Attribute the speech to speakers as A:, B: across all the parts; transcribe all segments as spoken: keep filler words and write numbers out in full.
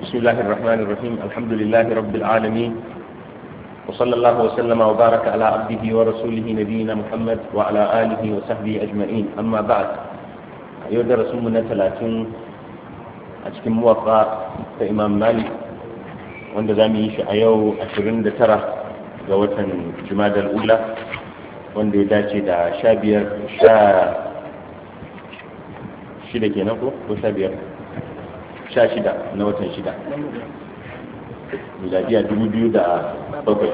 A: بسم الله الرحمن الرحيم. الحمد لله رب العالمين، وصلى الله وسلم وبارك على عبده ورسوله نبينا محمد وعلى آله وصحبه أجمعين. أما بعد، يودر رسولنا ثلاثين أتكلم موقع إمام مالك wanda za mu yi shi a yau ashirin da tara ga watan Jumadal Ula, wanda ya dace da sha biyar sha shida kenan ko ko sha biyar sha shida na watan shida miladiya dubu biyu da bakwai.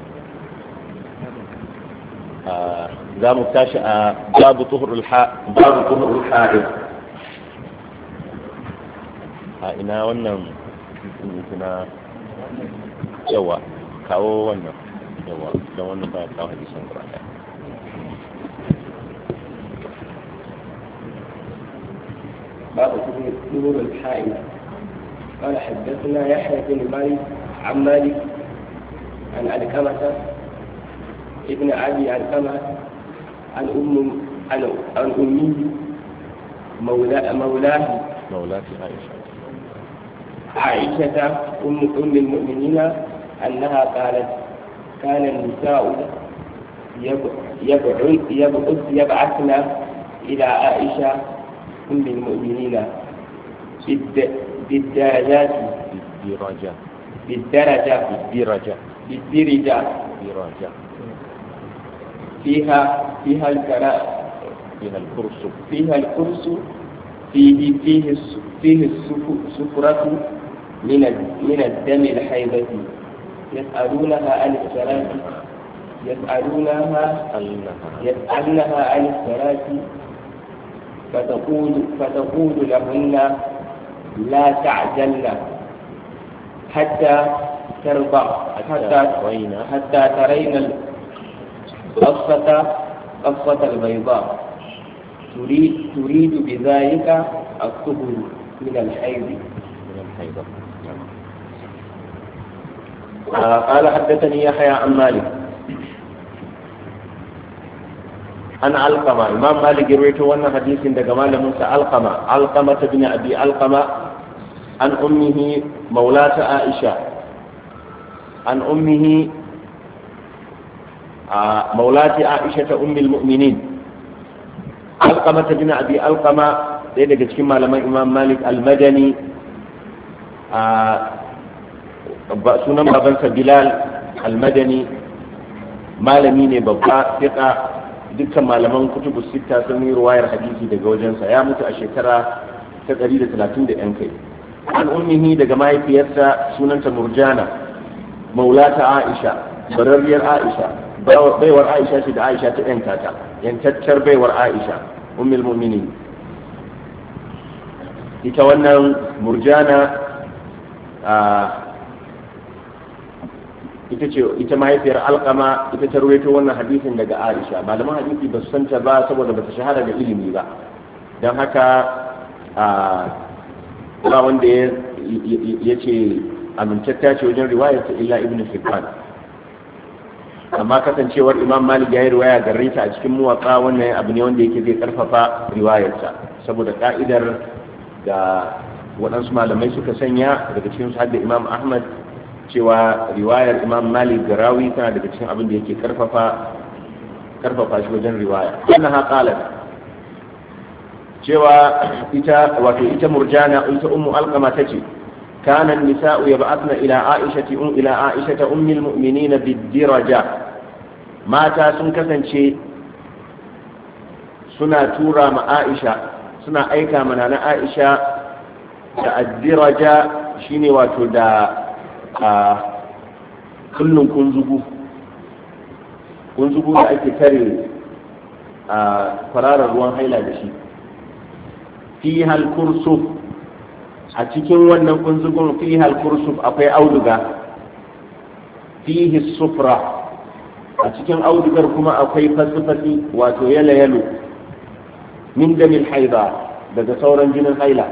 A: Za mu tashi a babu tuhurul ha'id. A ina wannan na yawa kawo wannan yawa don wannan ba kawo hadisan gaba ɗaya.
B: باب نور الحائل. قال حدثنا يحيى بن مالك عن مالك عن علقمة ابن أبي علقمة عن أم عن عن أمه مولاه مولاه
A: مولاة عائشة
B: عائشة أم أم المؤمنين أنها قالت: كان النساء يبعث يبعثن إلى عائشة أم المؤمنين بالدرجات
A: بالدرجة
B: بالدرجة
A: بالدرجة
B: بالدرجة
A: بالدرجة
B: فيها فيها الكراء
A: فيها الكرس
B: فيها الكرس فيه فيه فيه السفرة من من الدم الحيضة يسألونها عن الصلاة يسألونها يسألنها عن الصلاة فتقول فتقول لهن: لا تعجلن حتى ترضع حتى حتى ترين القصة قصة البيضاء تريد تريد بذلك الطهر من الحيض.
A: قال حدثني يحيى عن مالك عن علقمة. إمام مالك رويته وانا حديث عند جمال موسى علقمة علقمة بن أبي علقمة عن أمه مولاة عائشة عن أمه مولاة عائشة أم المؤمنين. علقمة بن أبي علقمة ɗaya daga cikin malaman Imam Malik al-Madani, sunan babansa Bilal al-Madani, malami ne babba fiqa, dukkan malaman kutubu sita sun yi ruwayar hadisi daga wajensa. Ya mutu a shekara ta ɗari da talatin da yan kai. An ummihi daga mahaifiyarsa sunanta Murjana maulata Aisha, bararriyar Aisha, baiwar Aisha ce da Aisha ta yanta ta, yantacciyar baiwar Aisha ummul mu'minin. Ita wannan Murjana ita ce ita mahaifiyar Alqama, ita ta rawaito wannan hadisin daga Aisha. Malaman hadisi ba su santa ba saboda ba ta shahara da ilimi ba, don haka ba wanda ya ce amintatta ce wajen riwayarta illa Ibn Hibban. Amma kasancewar Imam Malik ya yi riwaya gare ta a cikin Muwatta, wannan abu ne wanda yake zai karfafa riwayarta, saboda ka'idar da waɗansu malamai suka sanya daga cikin su hadda Imam Ahmad, cewa riwayar Imam Malik ga rawi tana daga cikin abin da yake karfafa karfafa shi wajen riwaya. Annaha qalat, cewa ita wato ita Murjana ita ummu Alqama tace: kana an-nisa'u yab'athna ila Aishati um ila Aishata ummil mu'minin bid-diraja. Mata sun kasance suna tura ma Aisha, suna aika mana na Aisha da ad-diraja, shine wato da a kullun kunzugu kunzugu da ake tare a kwararar ruwan haila da shi. fi halkursuf, a cikin wannan kunzugun fi halkursuf akwai auduga. fihi sufra, a cikin audugar kuma akwai fasifasi wato yalo yalo min damil haida, daga sauran jinin haila.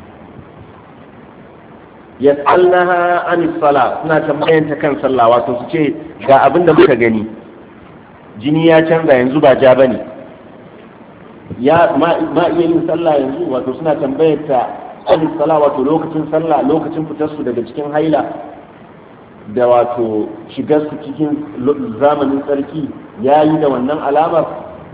A: yas'alnaha anis sala, suna tambayanta kan sallah, wato su ce ga abin da muka gani, jini ya canza yanzu ba ja bane, ya ma iya yin sallah yanzu, wato suna tambayar ta an sala wato lokacin sallah lokacin fitar su daga cikin haila da wato shigar su cikin zamanin tsarki yayi da wannan alamar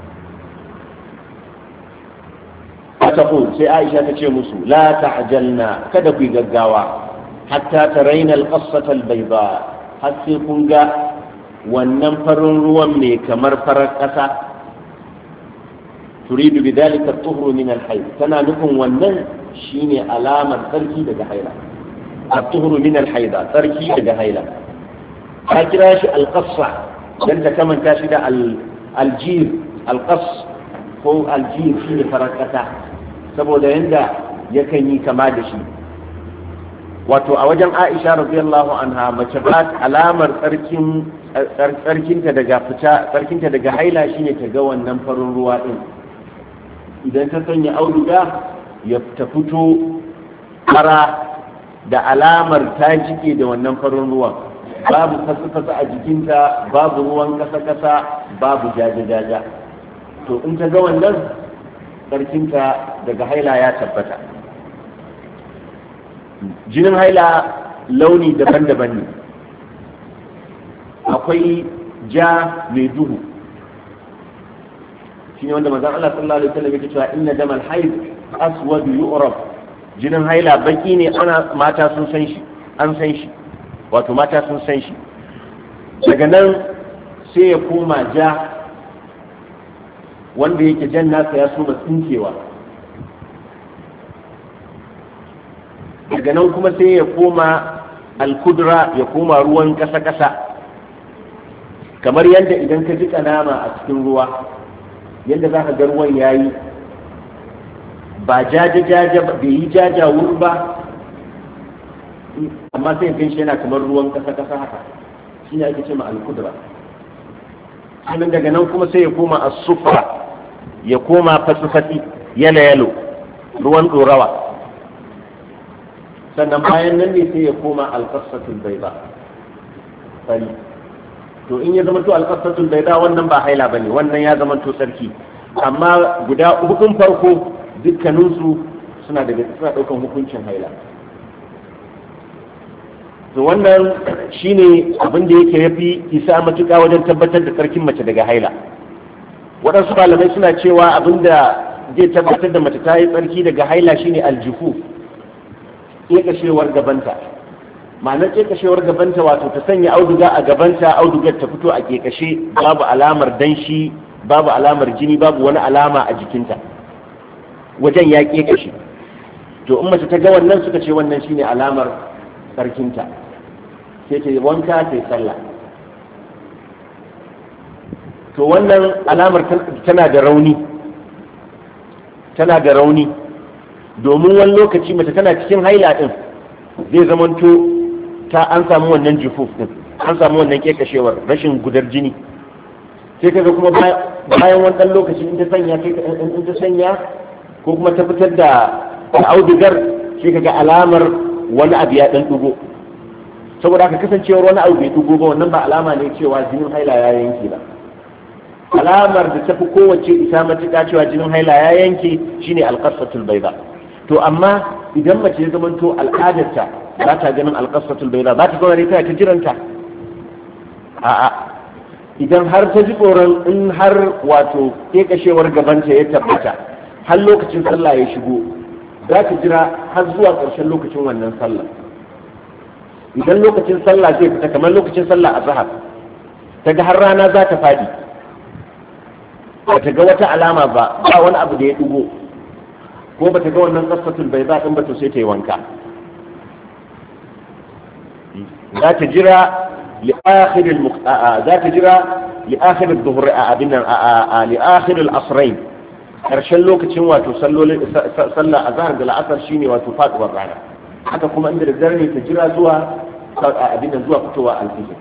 A: ta sai Aisha ta ce musu la ta'jalna kada ku gaggawa hatta taraina al-qassata al-bayda har sai kun ga wannan farin ruwan mai kamar farar ƙasa turidu bidalika at-tuhru min al-hayd tana nufin wannan shine alamar tsarki daga haila at-tuhru min al-hayd tsarki daga haila ka kira shi al-qassa dan ta kamanta shi da al-jir al-qass ko al-jir shine farar ƙasa saboda yanda yakan yi kama da shi wato a wajen Aisha radiyallahu anha mace ba alamar tsarkin tsarkinta daga fita tsarkinta daga haila shine ta ga wannan farin ruwa din idan ta sanya auduga ya ta fito fara da alamar ta jike da wannan farin ruwan babu fasa-fasa a jikinta babu ruwan kasa-kasa babu jaja-jaja to in ta ga wannan tsarkinta daga haila ya tabbata jinin haila launi daban-daban ne akwai ja mai duhu shi ne wanda manzon Allah sallallahu alaihi wasallam yake cewa inna damal haid aswad yu'raf jinin haila baki ne ana mata sun san shi an san shi wato mata sun san shi daga nan sai ya koma ja wanda yake jan nasa ya soma tsinkewa daga nan kuma sai ya koma alkudra ya koma ruwan kasa-kasa kamar yadda idan ka jika nama a cikin ruwa yadda za ka ga ruwan ya yi ba jaja-jaja bai yi jajawur ba amma sai ya ganshi yana kamar ruwan kasa-kasa haka shi ne ake ce ma alkudra sannan daga nan kuma sai ya koma asufra ya koma fasifasi yalo-yalo ruwan ɗorawa sannan bayan nan ne sai ya koma alƙasatul bayda fari to in ya zama to alƙasatul bayda wannan ba haila bane wannan ya zama to sarki amma guda hukun farko dukkanin su suna daga suna daukan hukuncin haila to wannan shine abin da yake yafi isa matuƙa wajen tabbatar da tsarkin mace daga haila waɗansu malamai suna cewa abin da zai tabbatar da mace ta yi tsarki daga haila shine aljufu kekashewar gabanta ma'anar kekashewar gabanta wato ta sanya auduga a gabanta audugar ta fito a kekashe babu alamar danshi babu alamar jini babu wani alama a jikinta wajen ya kekashe to in mace ta ga wannan suka ce wannan shine alamar sarkinta sai ta wanka ta yi sallah to wannan alamar tana da rauni tana da rauni domin wani lokaci mace tana cikin haila din zai zamanto ta an samu wannan jufuf din an samu wannan kekashewar rashin gudar jini sai kaga kuma bayan wani dan lokaci in ta sanya in ta sanya ko kuma ta fitar da audugar sai kaga alamar wani abu ya dan dugo saboda haka kasancewar wani abu bai dugo ba wannan ba alama ne cewa jinin haila ya yanke ba alamar da ta fi kowace isa matuƙa cewa jinin haila ya yanke shine alqasatul bayda to amma idan mace ya zamanto al'adarta za ta ganin alƙasatul bayda za ta zauna ne tana ta jiranta a'a idan har ta ji tsoron in har wato kekashewar gabanta ya tabbata har lokacin sallah ya shigo za ta jira har zuwa ƙarshen lokacin wannan sallah idan lokacin sallah zai fita kamar lokacin sallah azhar ta ga har rana za ta fadi ba ta ga wata alama ba ba wani abu da ya dugo ko ba ta ga wannan qasatul bayda din ba to sai ta yi wanka za ta jira li akhir al za ta jira li akhir al dhuhr abina li akhir al asrain karshen lokacin wato sallolin sallah azhar da al'asr shine wato faduwar rana haka kuma inda da dare ne ta jira zuwa abina zuwa fitowa al-fajr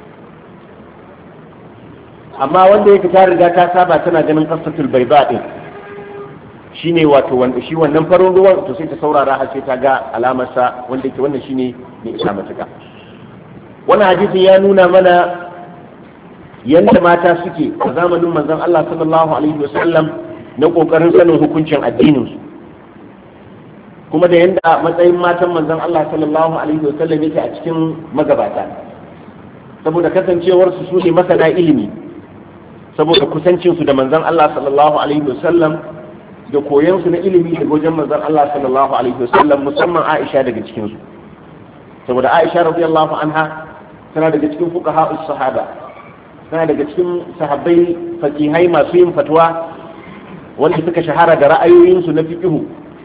A: amma wanda yake ta riga ta saba tana ganin qasatul bayda din shine wato wanda shi wannan farin ruwan to sai ta saurara har sai ta ga alamar sa wanda yake wannan shine ne isa matuka wannan hadisin ya nuna mana yanda mata suke a zamanin manzon Allah sallallahu alaihi wasallam na kokarin sanin hukuncin addinin su kuma da yanda matsayin matan manzon Allah sallallahu alaihi wasallam yake a cikin magabata saboda kasancewar su su ne masana ilimi saboda kusancin su da manzon Allah sallallahu alaihi wasallam da koyon su na ilimi daga wajen manzon Allah sallallahu alaihi wasallam musamman Aisha daga cikin su saboda Aisha radiyallahu anha tana daga cikin fuqaha'us sahaba tana daga cikin sahabbai fakihai masu yin fatwa wanda suka shahara da ra'ayoyinsu na fiqhu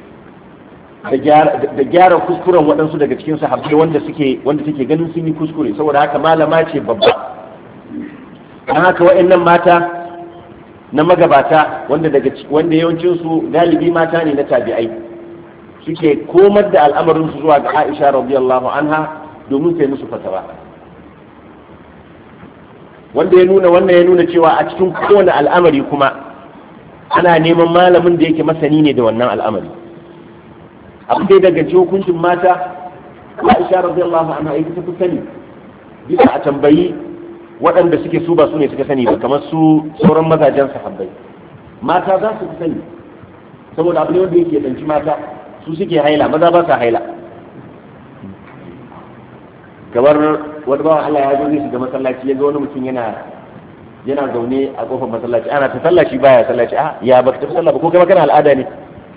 A: da gyara kuskuren waɗansu daga cikin sahabbai wanda suke wanda suke ganin sun yi kuskure saboda haka malama ce babba dan haka wa'annan mata na magabata wanda daga wanda yawancin su galibi mata ne na tabi'ai suke komar da al'amarin su zuwa ga Aisha radiyallahu anha domin sai musu fatawa wanda ya nuna wannan ya nuna cewa a cikin kowane al'amari kuma ana neman malamin da yake masani ne da wannan al'amari abin da ya danganci hukuncin mata Aisha radiyallahu anha ita ta fi sani bisa a tambayi waɗanda suke su ba su ne suka sani ba kamar su sauran mazajen sahabbai mata za su fi sani saboda abu ne wanda yake danci mata su suke haila maza ba sa haila kamar wani bawan Allah ya zo zai shiga masallaci ya ga wani mutum yana yana zaune a kofar masallaci ana ta sallah shi baya sallaci a ya baka tafi sallah ba ko kai kana al'ada ne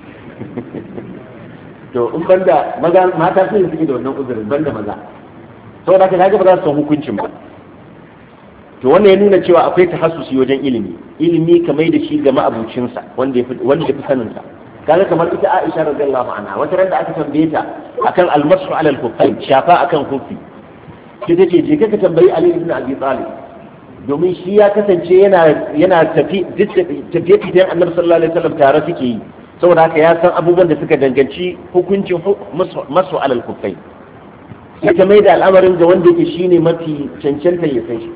A: to in banda maza mata sun suke da wannan uzurin banda maza saboda haka kaga ba za su san hukuncin ba to wannan ya nuna cewa akwai tahassusi wajen ilimi ilimi kamar da shi ga ma'abucinsa wanda ya wanda ya fi sanin sa kaga kamar ita Aisha radiyallahu anha wata ran da aka tambaye ta akan al-mashu ala al-khuffayn shafa akan khuffi sai ta ce je ka tambayi Ali ibn Abi Talib domin shi ya kasance yana yana tafi tafiye tafiyen Annabi sallallahu alaihi wasallam tare suke yi saboda haka ya san abubuwan da suka danganci hukuncin masu alal kufai ya ta mai da al'amarin ga wanda yake shine mafi cancanta ya san shi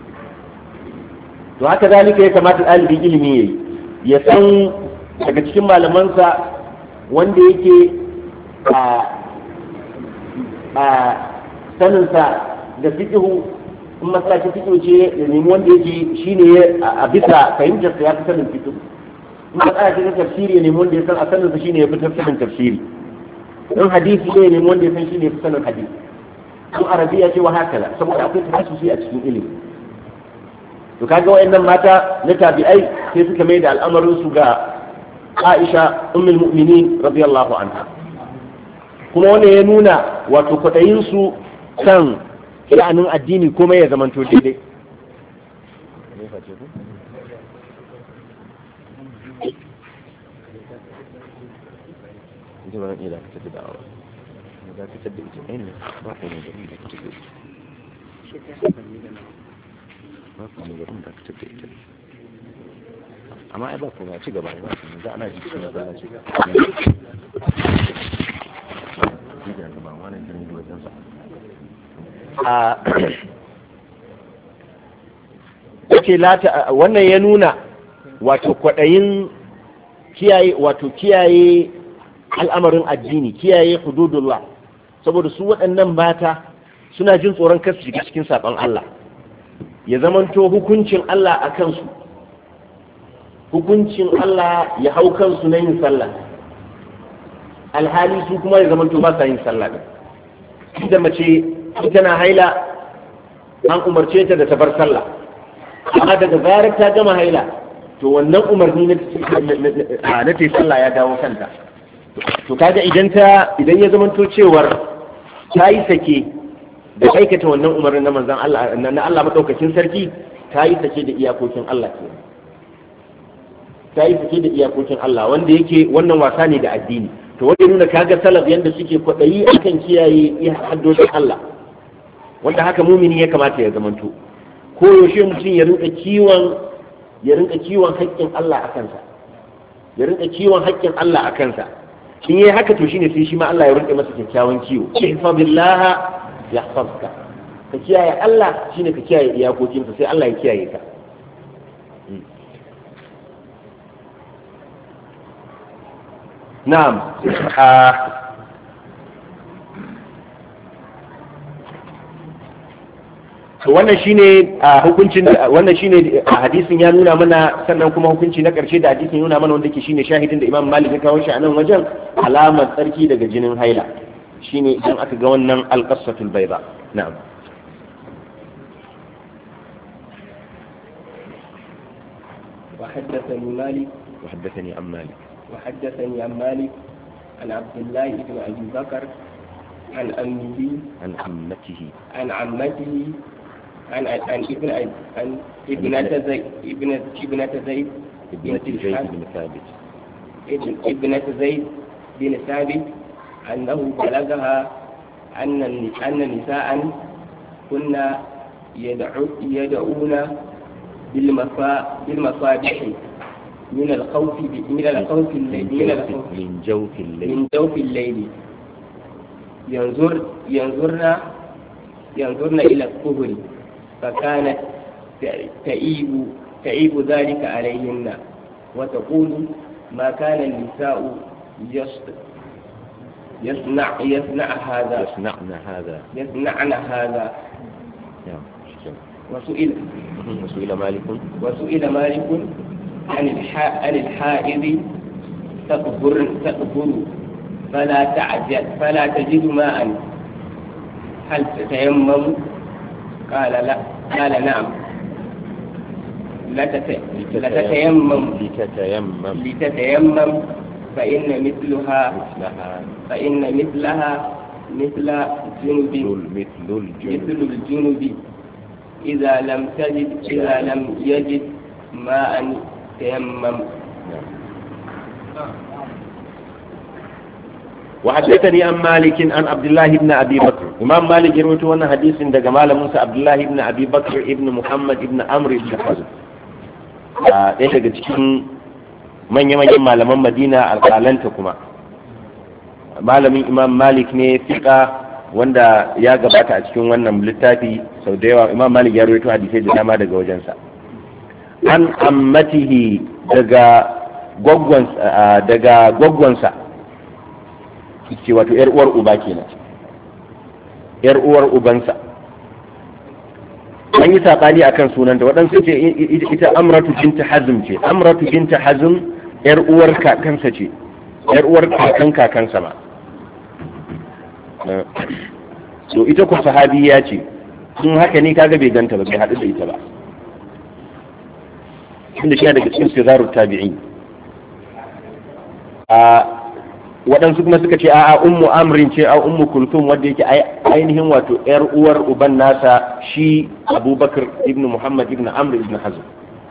A: to haka zalika ya kamata ɗalibin ilimi yayi ya san daga cikin malamansa wanda yake a a saninsa da fiqhu in masalacin fiqhu ce ya nemi wanda yake shine a bisa fahimtar sa ya fi sanin fiqhu in ka tsaya cikin tafsiri ne wanda ya san a sanin sa shine ya fi tafsirin tafsiri in hadisi ne ne wanda ya san shine ya fi sanin hadisi in arabiya ce wa haka saboda akwai tahassusi a cikin ilimi to kaga wayannan mata na tabi'ai sai suka mai da al'amarin su ga Aisha ummul mu'minin radiyallahu anha kuma wannan ya nuna wato kwadayin su kan sha'anin addini kuma ya zamanto daidai ita ba iya dakatar da da'awa na dakatar da ita ɗaya ne ba ku ne da ɗin dakatar da ita ba ku ne da ɗin dakatar da ita amma ai ba ku na ci gaba ba ku ne za ana ji cikin zana ci gaba wannan jini da wajen sa a yake lata wannan ya nuna wato kwaɗayin kiyaye wato kiyaye al'amarin addini kiyaye hududullah saboda su waɗannan mata suna jin tsoron kasu shiga cikin saɓon Allah ya zamanto hukuncin Allah a kansu hukuncin Allah ya hau kansu na yin sallah alhali su kuma ya zamanto ba sa yin sallah ɗin da mace tana haila an umarce ta da ta bar sallah amma daga zarar ta gama haila to wannan umarni na ta sallah ya dawo kanta to kaga idan ta idan ya zamanto cewar ta yi sake da aikata wannan umarnin na manzon Allah na Allah madaukakin sarki ta yi sake da iyakokin Allah ke ta yi sake da iyakokin Allah wanda yake wannan wasa ne da addini to wanda nuna kaga salaf yanda suke kwadayi akan kiyaye haddodin Allah wanda haka mumini ya kamata ya zamanto ko yaushe mutum ya rinka kiwon ya rinka kiwon haƙƙin Allah a kansa ya rinka kiwon haƙƙin Allah a kansa in yi haka to shine sai shi ma Allah ya rinka masa kyakkyawan kiwo ihfazillaha yahfazka ka kiyaye Allah shine ka kiyaye iyakokinsa sai Allah ya kiyaye ka na'am to wannan shine a hukuncin wannan shine a hadisin ya nuna mana, sannan kuma hukunci na karshe da hadisin ya nuna mana wanda ke shine shahidin da Imam Malik ya kawo shi a nan wajen, alamar tsarki daga jinin haila shine idan aka ga wannan alqassatul bayda. na'am.
B: وحدثني مالك
A: وحدثني عن مالك
B: وحدثني عن مالك عن عبد الله بن ابي بكر عن امه
A: عن عمته
B: عن عمته عن عن ابن عن ابنة زيد ابنة ابنة زيد
A: ابنة زيد بن ثابت
B: ابنة زيد بن ثابت أنه بلغها أن أن نساء كنا يدعو يدعون بالمصا بالمصابيح من الخوف من الخوف الليل من الخوف
A: من جوف الليل
B: من جوف الليل ينظر ينظرنا ينظرن إلى الطهر فكانت تعيب تعيب ذلك عليهن وتقول ما كان النساء يصنع يصنع هذا
A: يصنعن هذا
B: يصنعن هذا وسئل
A: وسئل مالك
B: وسئل مالك عن الحاء عن الحائض تكبر تكبر فلا تعجل فلا تجد ماء هل تتيمم؟ قال لا قال نعم لا تتيمم
A: لتتيمم
B: لتتيمم فإن مثلها
A: مثلها
B: فإن مثلها مثل الجنب
A: مثل الجنب
B: مثل الجنب إذا لم تجد إذا لم يجد ماء تيمم.
A: وحدثني عن مالك عن عبد الله بن ابي بكر. امام مالك يروي wannan hadisin daga malamin sa Abdullah ibn Abi Bakr ibn Muhammad ibn Amr ibn Hazm, a ɗaya daga cikin manya-manyan malaman Madina alƙalanta kuma malamin Imam Malik ne fiqa wanda ya gabata a cikin wannan littafi sau da yawa. Imam Malik ya rawaito hadisai da dama daga wajensa. An ammatihi daga gwaggwansa daga gwaggwansa ce wato yar uwar uba kenan, yar uwar ubansa. An yi sabani akan sunanta, waɗansu ce ita Amratu binta Hazm ce. Amratu binta Hazm yar uwar kakansa ce, yar uwar kakan kakansa ma. So ita ko sahabiya ce, sun haka ne kaga bai ganta ba, bai haɗu da ita ba, inda shi daga cikin sirarut tabi'in. A waɗansu kuma suka ce a'a ummu amrin ce a ummu kulthum wanda yake ainihin wato yar uwar uban nasa shi Abubakar ibn Muhammad ibn Amr ibn Hazm.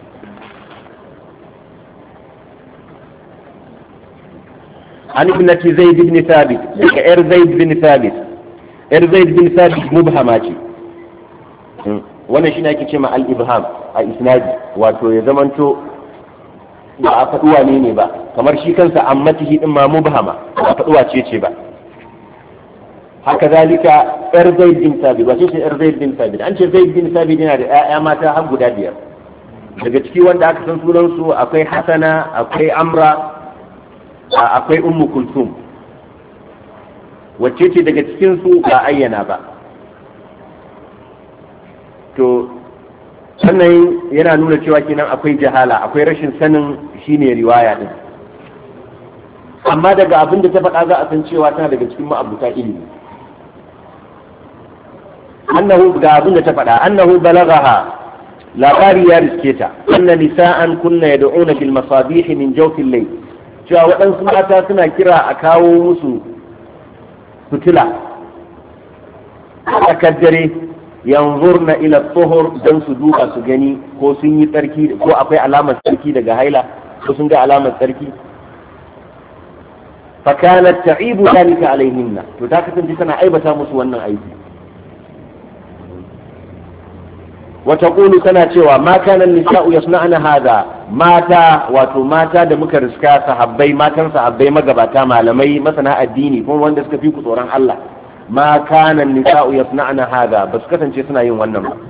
A: an ibnati Zaid ibn Thabit, daga yar Zaid bin Thabit. Yar Zaid bin Thabit mubhama ce, wannan shine ake cewa al-ibham a isnadi, wato ya zamanto ba a faɗi wane ne ba, kamar shi kansa ammatihi din ma mubhama ba a faɗi wace ce ba. haka zalika yar Zaid bin Thabit, wace ce yar Zaid bin Thabit? An ce Zaid bin Thabit yana da ƴaƴa mata har guda biyar, daga ciki wanda aka san sunan su akwai Hasana, akwai Amra, akwai Ummu Kulthum. Wacce ce daga cikin su ba ayyana ba. To sannan yana nuna cewa kenan akwai jahala, akwai rashin sanin shine riwaya din. Amma daga abin da ta faɗa za a san cewa tana daga cikin ma'abuta ilimi. Annahu ga abin da ta faɗa, annahu balaghaha, labari ya riske ta, anna nisa'an kunna yad'una bil masabih min jawfil layl, cewa waɗansu mata suna kira a kawo musu fitila a dare, yanzurna ila tsohor don su duba su gani ko sun yi tsarki, ko akwai alamar tsarki daga haila, ko sun ga alamar tsarki. fakanat ta'ibu dalika alaihinna, to ta kasance tana aibata musu wannan aiki. wata ƙulu tana cewa ma kana nisa'u yasna'na hada, mata wato mata da muka riska sahabbai, matan sahabbai magabata, malamai masana addini kuma wanda suka fi ku tsoron Allah, ma kana nisa'u yasna'na hada, ba su kasance suna yin wannan ba.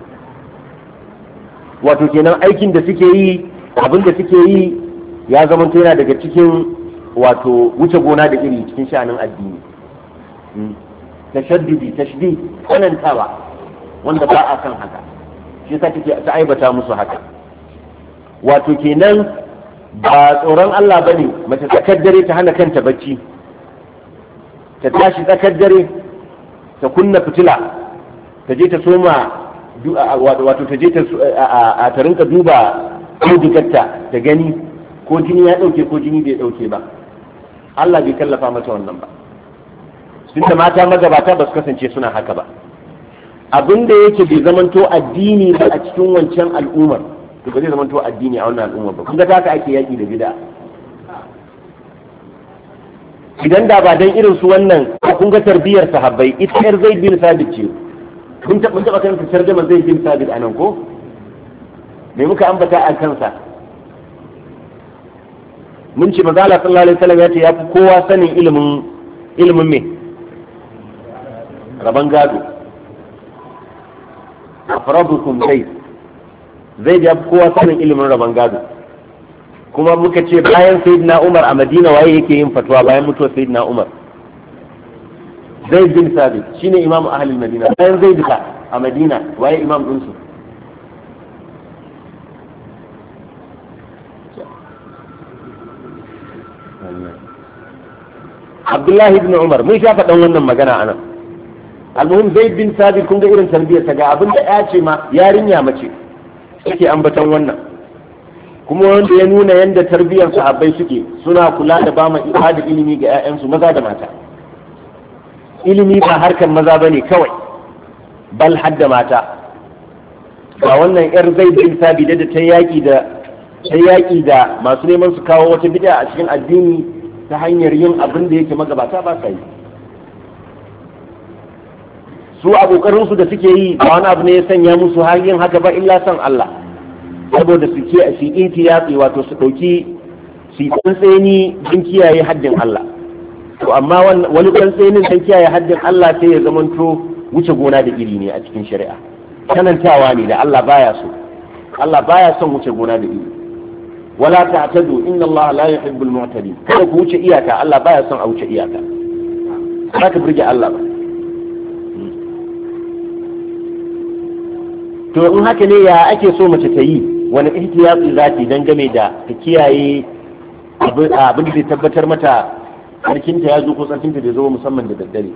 A: Wato kenan aikin da suke yi, abin da suke yi ya zama yana daga cikin wato wuce gona da iri cikin sha'anin addini. Tashaddidi, tashdid, tsanantawa wanda ba a san haka, shi yasa take ta aibata musu haka. Wato kenan ba tsoron Allah bane mace tsakar dare ta hana kanta bacci, ta tashi tsakar dare ta kunna fitila ta je ta soma wato ta je ta ta rinka duba audigarta ta gani ko jini ya dauke ko jini bai dauke ba. Allah bai kallafa mata wannan ba, tunda mata magabata ba su kasance suna haka ba. Abin da yake bai zamanto addini ba a cikin wancan al'ummar to ba zai zamanto addini a wannan al'ummar ba. Kun ga haka ake yaki da bid'a. Idan da ba dan irin su wannan, kun ga tarbiyar sahabbai, ita yar Zaid bin Sabit ce. Kun taɓa taɓa kan tarjuma Zaid bin Sabit anan ko? Me muka ambata a kansa? Mun ce manzo Allah sallallahu alaihi wasallam ya ce ya fi kowa sanin ilimin ilimin me? Raban gado. Afradukum Zaid. Zaid ya fi kowa sanin ilimin raban gado. Kuma muka ce bayan Sayyidina Umar a Madina waye yake yin fatwa bayan mutuwar Sayyidina Umar? Zaid bin Sabit shine imam ahlul Madina. Bayan Zaid ka a Madina waye imam din su? Abdullah ibn Umar. Mun sha faɗan wannan magana anan. Almuhim Zaid bin Sabit kun ga irin tarbiyyar ta ga abinda ya ce ma yarinya mace yake ambaton wannan. Kuma wanda ya nuna yadda tarbiyyar sahabbai suke suna kula da ba ma ibada ilimi ga 'ya'yansu maza da mata. Ilimi ba harkar maza bane kawai, bal hadda mata. Ba wannan yar Zaid bin Sabit da ta yaki da ta yaki da masu neman su kawo wata bid'a a cikin addini ta hanyar yin abin da yake magabata ba sa yi. Su abokarin su da suke yi ba wani abu ne ya sanya musu har yin haka ba illa san Allah. Saboda su ke su ihtiyati wato su dauki su tsantseni din kiyaye haddin Allah. To amma wani tsantsenin dan kiyaye haddin Allah sai ya zamanto wuce gona da iri ne a cikin shari'a. Kanantawa ne da Allah baya so. Allah baya son wuce gona da iri. Wala ta'tadu inna Allah la yuhibbul mu'tadin. Kada ku wuce iyaka, Allah baya son a wuce iyaka. Ba ka burge Allah ba. To in haka ne ya ake so mace ta yi? Wani ihtiyati za ta dan game da ta kiyaye abin da zai tabbatar mata sarkinta ya zo ko sarkinta da zo musamman da daddare.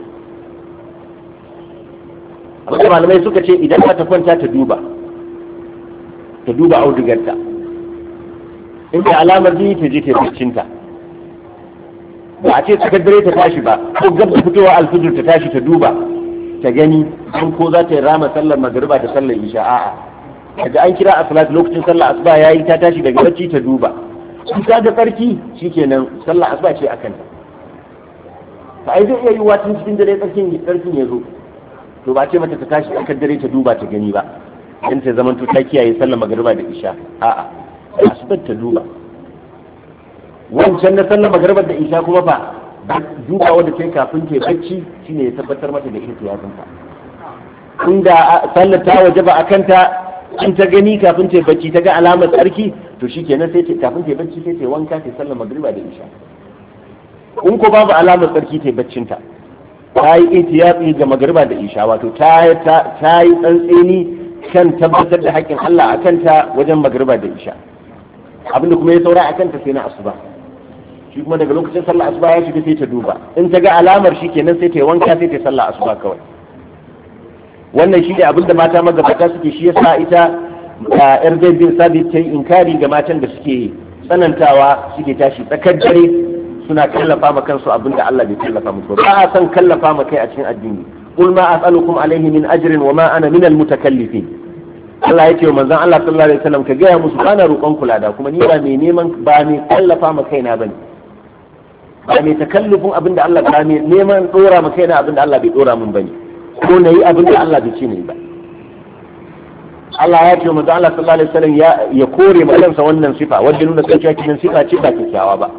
A: Abin malamai suka ce idan ta kwanta ta duba ta duba audugarta, in ta alamar jini ta je ta baccinta, ba a ce tsakar dare ta tashi ba ko gab da fitowa alfijir ta tashi ta duba ta gani don ko za ta yi rama sallar magariba da sallar isha. A'a, daga an kira a salat lokacin sallar asuba yayi ta tashi daga bacci ta duba, in ta ga tsarki shikenan sallar asuba ce akan ta. Ta ai zai iya yiwuwa tun cikin dare tsarkin tsarkin ya zo, to ba ce mata ta tashi tsakar dare ta duba ta gani ba in ta zaman to ta kiyaye sallar magariba da isha. A'a, asubar ta duba. Wancan na sallar magariba da isha kuma fa duba wanda ta yi kafin ta bacci shine ya tabbatar mata da ihtiyazinta. Inda sallar ta waje ba a kanta in ta gani kafin ta bacci ta ga alamar tsarki to shikenan sai ta kafin ta bacci sai ta wanka ta sallar magriba da isha. In ko babu alamar tsarki ta baccin ta ta yi ihtiyazi ga magriba da isha, wato ta ta yi tsantseni kan tabbatar da haƙƙin Allah a kanta wajen magriba da isha. Abinda kuma ya saura a kanta sai na asuba, shi kuma daga lokacin sallar asuba ya shiga sai ta duba, in ta ga alamar shikenan sai ta yi wanka sai ta sallar asuba kawai. Wannan shi ne abinda mata magabata suke, shi yasa ita yar Zaid bin Sabit ta yi inkari ga matan da suke tsanantawa suke tashi tsakar dare suna kallafa ma kansu abinda Allah bai kallafa musu ba. A san kallafa ma kai a cikin addini. Qul ma as'alukum alayhi min ajrin wa ma ana min al-mutakallifin. Allah ya ce wa manzon Allah sallallahu alaihi wasallam ka gaya musu bana roƙon kula da kuma ni ba mai neman ba mai kallafa ma kaina bane. Ba mai takallufin abinda Allah ba mai neman dora ma kaina abinda Allah bai dora min bane. Ko na yi abin da Allah bai ce ne ba. Allah ya ce manzo Allah sallallahu alaihi wasallam ya ya kore ma kansa wannan sifa wanda nuna cewa cikin sifa ce ba kyakkyawa ba.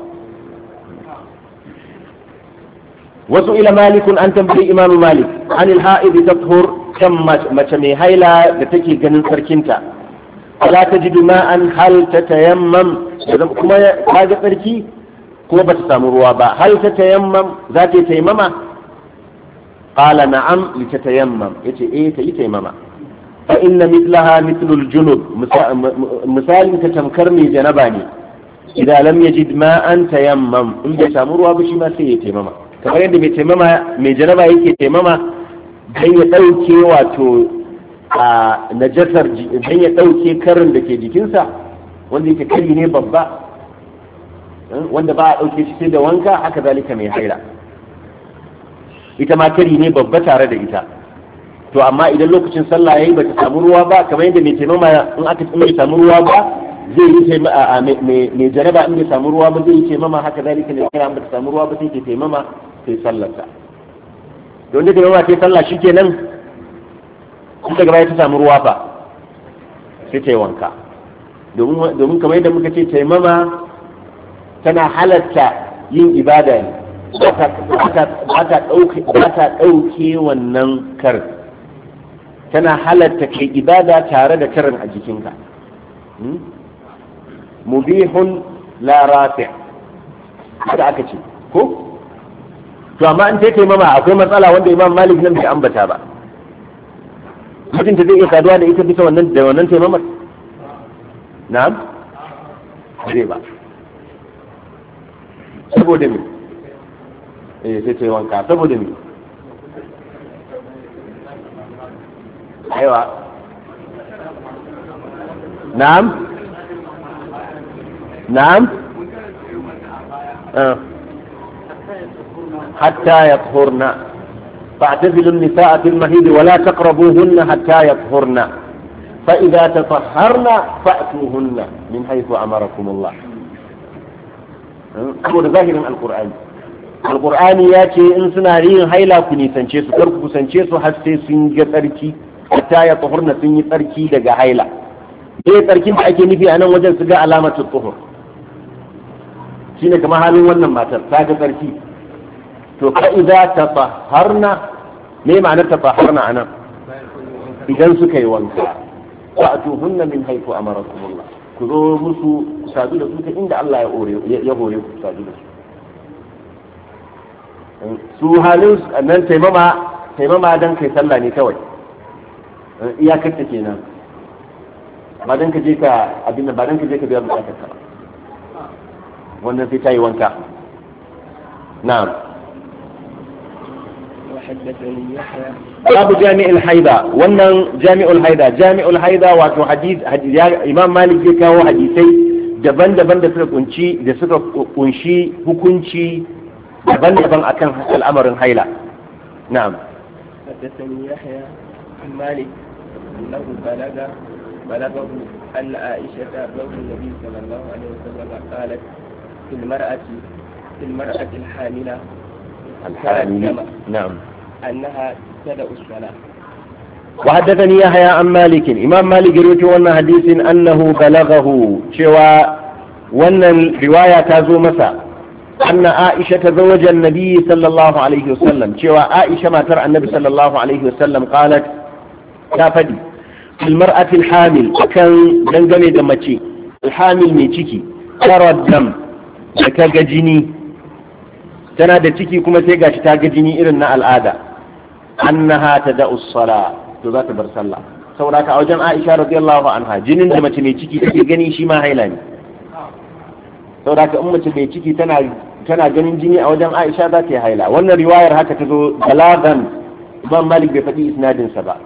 A: Wasu ila malikun an tambayi Imam Malik anil ha'id tathur kam mace mai haila da take ganin sarkinta. Ala tajidu ma'an hal tatayammam, kuma ta ga sarki kuma bata samu ruwa ba, hal tatayammam za ta yi taimama. Qala na'am litatayammam, yace eh ta yi taimama. fa inna mithlaha mithlul junub misalin ta tamkar mai janaba ne idan lam yajid ma'an tayammam in bai samu ruwa ba shi ma sai ya taimama kamar yadda mai taimama mai janaba yake taimama dan ya dauke wato a najasar dan ya dauke karin da ke jikinsa wanda yake kari ne babba wanda ba a dauke shi sai da wanka haka zalika mai haila ita ma kari ne babba tare da ita to amma idan lokacin sallah yayi bata samu ruwa ba kamar yadda mai taimama in aka bai samu ruwa ba zai yi taimama mai jaraba in bai samu ruwa ba zai yi taimama haka zalika ne kira bata samu ruwa ba sai ke taimama sai sallarsa don da taimama sai sallah shikenan in daga baya ta samu ruwa fa sai ta yi wanka domin domin kamar yadda muka ce taimama tana halatta yin ibada ne ba ta ɗauke wannan kar tana halatta kai ibada tare da karin a jikinka mubihun la rafi haka aka ce ko to amma in take mama akwai matsala wanda imam malik nan bai ambata ba mutunta zai iya saduwa da ita bisa wannan da wannan taimamar na'am zai ba saboda me eh sai ta yi wanka saboda me aiwa na'am na'am hatta yathurna fa'tazilu an-nisaa fil mahid wa la taqrabuhunna hatta yathurna fa idha tatahharna fa'tuhunna min haythu amarakum Allah saboda zahirin alqur'ani alqur'ani ya ce in suna yin haila ku nisance su kar ku kusance su har sai sun ga tsarki hatta ya tuhurna sun yi tsarki daga haila dai tsarkin da ake nufi a nan wajen su ga alamatul tuhur shine kamar halin wannan matar ta ga tsarki to fa idza tatahharna me ma'anar tatahharna anan idan suka yi wanka fa'tuhunna min haythu amarakumullah ku zo musu sadu da su ta inda Allah ya hore ya hore ku sadu da su su halin nan taimama taimama dan kai sallah ne kawai iyakarta kenan ba dan ka je ka abin ba dan ka je ka biya bukatar ka wannan sai ta yi wanka na'am babu jami'ul haida wannan jami'ul haida jami'ul haida wato hadith imam malik ya kawo hadisai daban-daban da suka kunci da suka kunshi hukunci daban-daban akan al'amarin haila na'am
B: حدثني يحيى عن مالك أنه بلغ بلغه أن عائشة زوج النبي صلى الله عليه وسلم قالت في المرأة في المرأة الحاملة
A: الحاملة نعم
B: أنها تدع الصلاة.
A: وحدثني يحيى عن مالك إمام مالك يروي وانا حديث أنه بلغه شوى وانا رواية تازو مسا أن عائشة زوج النبي صلى الله عليه وسلم شوى عائشة ما ترى النبي صلى الله عليه وسلم قالت يا فدي المرأة الحامل كان دنجمي دمتي الحامل ميتيكي ترى الدم لكا جيني tana da ciki kuma sai gashi ta ga jini irin na al'ada annaha tada'u as-sala to za ta bar sallah saboda ka a wajen Aisha radiyallahu anha jinin da mace mai ciki take gani shi ma haila ne saboda ka in mace mai ciki tana tana ganin jini a wajen Aisha za ta yi haila wannan riwayar haka ta zo balagan Imam Malik bai faɗi isnadin sa ba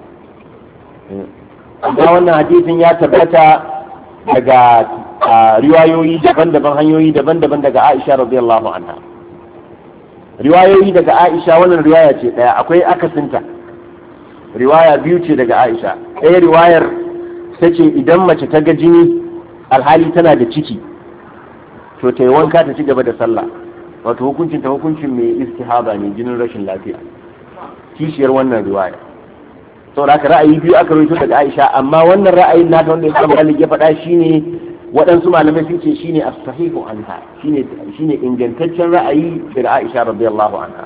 A: amma wannan hadisin ya tabbata daga riwayoyi daban-daban hanyoyi daban-daban daga Aisha radiyallahu anha riwayoyi daga Aisha wannan riwaya ce daya akwai akasinta riwaya biyu ce daga Aisha ɗaya riwayar ta ce idan mace ta ga jini alhali tana da ciki to ta yi wanka ta ci gaba da sallah wato hukuncin ta hukuncin mai istihaba ne jinin rashin lafiya kishiyar wannan riwaya saboda haka ra'ayi biyu aka rawaito daga Aisha amma wannan ra'ayin nata wanda ya Malik ya faɗa shine waɗansu malamai sun ce shine as-sahihu anha shine shine ingantaccen ra'ayi daga Aisha radiyallahu anha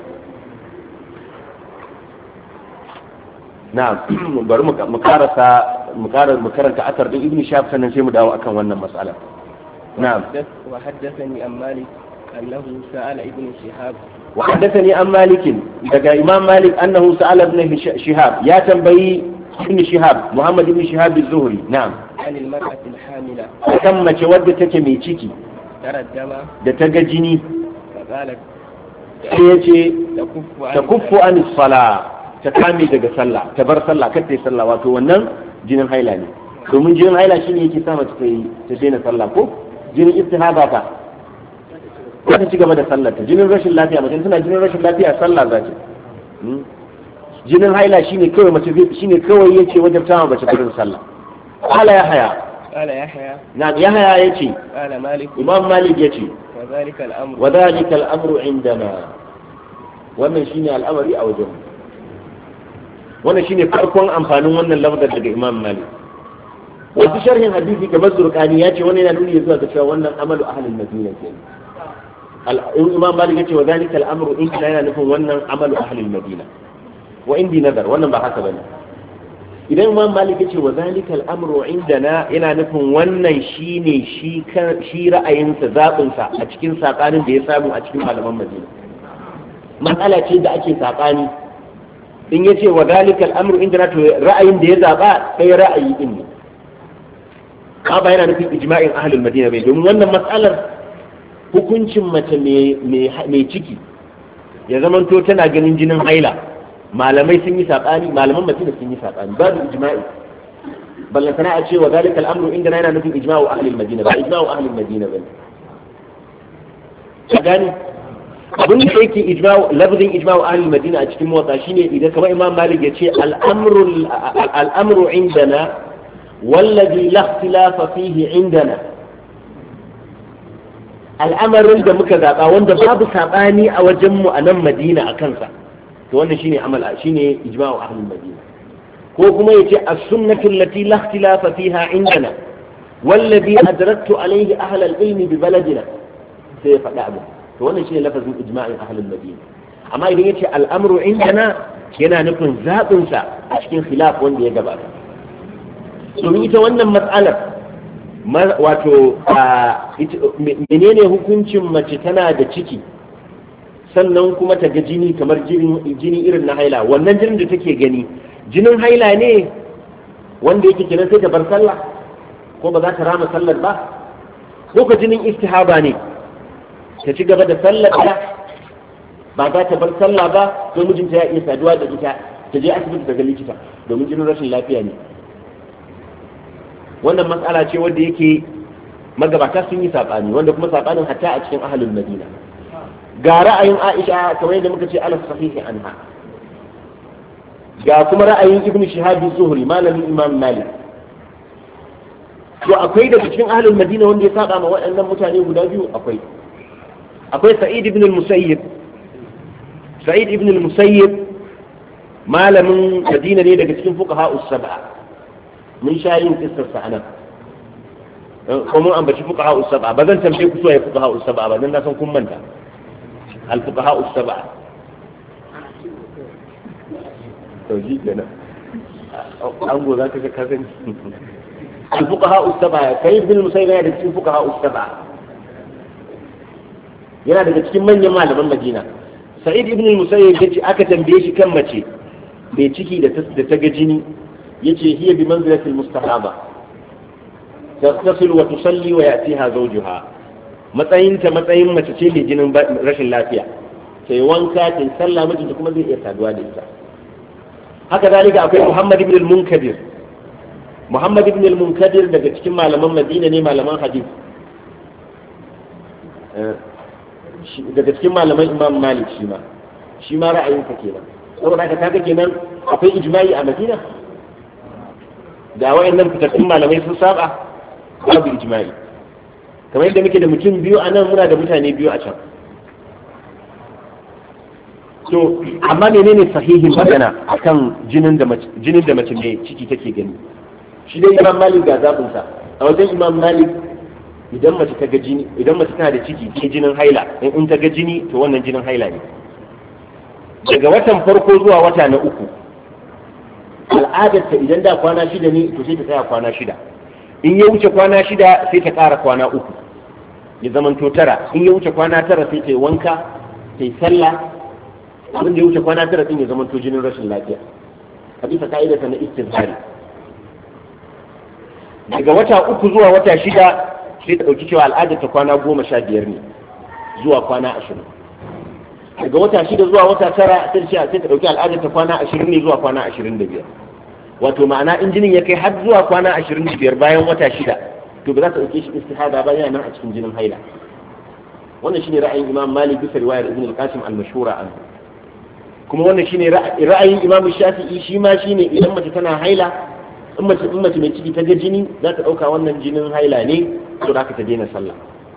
A: na'am bari mu karasa mu karanta mu karanta asar din Ibn Shihab sannan sai mu dawo akan wannan mas'ala na'am
B: wa haddathani an Malik annahu sa'ala Ibn Shihab
A: wa haddathani an Malik daga Imam Malik annahu sa'ala Ibn Shihab ya tambayi ibn shihab muhammad ibn shihab az-zuhri na'am
B: عن المرأة الحاملة
A: kan mace wadda take mai ciki
B: ترى الدم
A: da ta ga jini
B: فقالت
A: sai ya ce
B: تكف
A: ta kuffu an sala ta kame daga sallah ta bar sallah kar ta yi sallah wato wannan jinin haila ne domin jinin haila shine yake sa mace ta yi ta daina sallah ko jinin istihaba ta ko ta ci gaba da sallar ta jinin rashin lafiya mace tana jinin rashin lafiya sallah za ta jinin haila shine kawai mace shine kawai yake wajabta ma mace gurin sallah qala yahya
B: قال يحيى
A: na'am yahya yace
B: قال مالك
A: imam malik yace
B: وذلك الأمر
A: wa dhalika al-amru indana wannan shine al'amari a wajen wannan shine farkon amfanin wannan lafzar daga imam malik wasu sharhin hadisi kamar zurqani yace wannan yana nuni zuwa ga cewa wannan amalu ahlul madina kenan al imam malik yace wa dhalika al-amru indana yana nufin wannan amalu ahlul madina wa indi nazar wannan ba haka bane idan imam malik yace wa zalika al-amru indana yana nufin wannan shine shi shi ra'ayinsa zabin sa a cikin sakanin da ya samu a cikin malaman madina matsala ce da ake sakani in yace wa zalika al-amru indana to ra'ayin da ya zaba sai ra'ayi din ne ka ba yana nufin ijma'in ahlul madina bai domin wannan matsalar hukuncin mace mai ciki ya zamanto tana ganin jinin haila malamai sun yi saɓani malaman madina sun yi saɓani babu ijma'i ballan sana a ce wa zalika al'amru inda yana nufin ijma'u ahli al-madina ba ijma'u ahli al-madina bane ka gani abin da yake ijma'u lafzin ijma'u ahli al-madina a cikin motsa shine idan kamar imam malik ya ce al-amru al-amru indana wallazi la ikhtilafa fihi indana al'amarin da muka zaba wanda babu saɓani a wajenmu a nan madina a kansa to wannan shine amal shine ijma'u ahlul madina ko kuma yace as-sunnatu allati la ikhtilafa fiha indana wallazi adraktu alayhi ahl al-ilm bi baladina sai faɗa abu to wannan shine lafazin ijma'in ahlul madina amma idan yace al-amru indana yana nufin zabin sa a cikin khilaf wanda ya gabata domin ita wannan mas'alar wato menene hukuncin mace tana da ciki sannan kuma ta ga jini kamar jini irin na haila wannan jinin da take gani jinin haila ne wanda yake kenan sai ta bar sallah ko ba za ta rama sallar ba ko ka jinin istihaba ne ta ci gaba da sallar ta ba za ta bar sallah ba ko mijinta ya iya saduwa da ita ta je asibiti ta ga likita domin jinin rashin lafiya ne wannan matsala ce wanda yake magabata sun yi saɓani wanda kuma saɓanin hatta a cikin ahlul madina ga ra'ayin Aisha kamar yadda muka ce ala sahihi anha ga kuma ra'ayin Ibn Shihab az-Zuhri malamin Imam Malik to akwai daga cikin ahlul Madina wanda ya saba ma waɗannan mutane guda biyu akwai akwai Sa'id ibn al-Musayyib Sa'id ibn al-Musayyib malamin Madina ne daga cikin fuqaha us-sab'a mun sha yin kissar sa anan ko mun ambaci fuqaha us-sab'a ba zan tambaye ku so ya fuqaha us-sab'a ba dan na san kun manta الفقهاء السبعة توجيه لنا أنظر ذاك كذا الفقهاء السبعة كيف بن المسيب yana daga cikin fuqaha السبعة yana daga cikin manyan malaman Madina Sa'id ibn al-Musayyib yace aka tambaye shi kan mace mai ciki da ta ga jini yace hiya bi manzilati al-mustahaba taghtasil wa tusalli wa ya'tiha zawjuha matsayinta matsayin mace ce mai jinin rashin lafiya sai wanka ta sallah mijinta kuma zai iya saduwa da ita haka zalika akwai Muhammad ibn al-Munkadir Muhammad ibn al-Munkadir daga cikin malaman Madina ne malaman hadith daga cikin malaman Imam Malik shi ma shi ma ra'ayinsa kenan saboda haka kaga kenan akwai ijma'i a Madina da wayannan fitattun malamai sun saba babu ijma'i kamar yadda muke da mutum biyu a nan muna da mutane biyu a can to amma menene sahihin magana akan jinin da mace jinin da mace mai ciki take gani shi dai Imam Malik ga zabin sa a wajen Imam Malik idan mace ta ga jini idan mace tana da ciki ke jinin haila in ta ga jini to wannan jinin haila ne daga watan farko zuwa wata na uku al'adarta idan da kwana shida ne to sai ta tsaya kwana shida in ya wuce kwana shida sai ta ƙara kwana uku ya zamanto tara in ya wuce kwana tara sai ta yi wanka ta yi sallah abin da ya wuce kwana tara din ya zamanto jinin rashin lafiya a bisa ka'idata na istizhari. Daga wata uku zuwa wata shida sai ta ɗauki cewa al'adar ta kwana goma sha biyar ne zuwa kwana ashirin. Daga wata shida zuwa wata tara sai ta ɗauki al'adar ta kwana ashirin ne zuwa kwana ashirin da biyar. Wato ma'ana in jinin ya kai har zuwa kwana ashirin da biyar bayan wata shida to ba za ta ɗauke shi istihada ba, yana nan a cikin jinin haila. Wannan shine ra'ayin Imam Malik bisa riwayar Ibn al-Qasim al-mashhura an. Kuma wannan shine ra'ayin Imam Shafi'i, shi ma shine idan mace tana haila, in mace in mace mai ciki ta ga jini za ta ɗauka wannan jinin haila ne, to za ka ta daina sallah.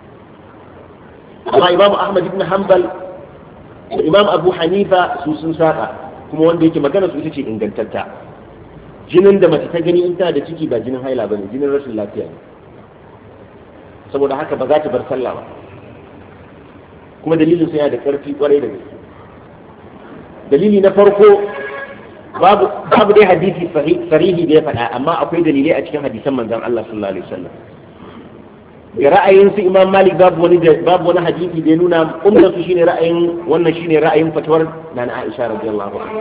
A: Amma Imam Ahmad ibn Hanbal da Imam Abu Hanifa su sun saba, kuma wanda yake magana su ita ce ingantatta. Jinin da mace ta gani in tana da ciki ba jinin haila bane, jinin rashin lafiya ne. Saboda haka ba za ta bar sallah ba. Kuma dalilin sa yana da ƙarfi kwarai da gaske. Dalili na farko babu babu dai hadisi sarihi da ya faɗa, amma akwai dalilai a cikin hadisan manzon Allah sallallahu alaihi wasallam. Da ra'ayin su Imam Malik babu wani babu wani hadisi da ya nuna umma su shine ra'ayin wannan shine ra'ayin fatwar Nana Aisha radiyallahu anha.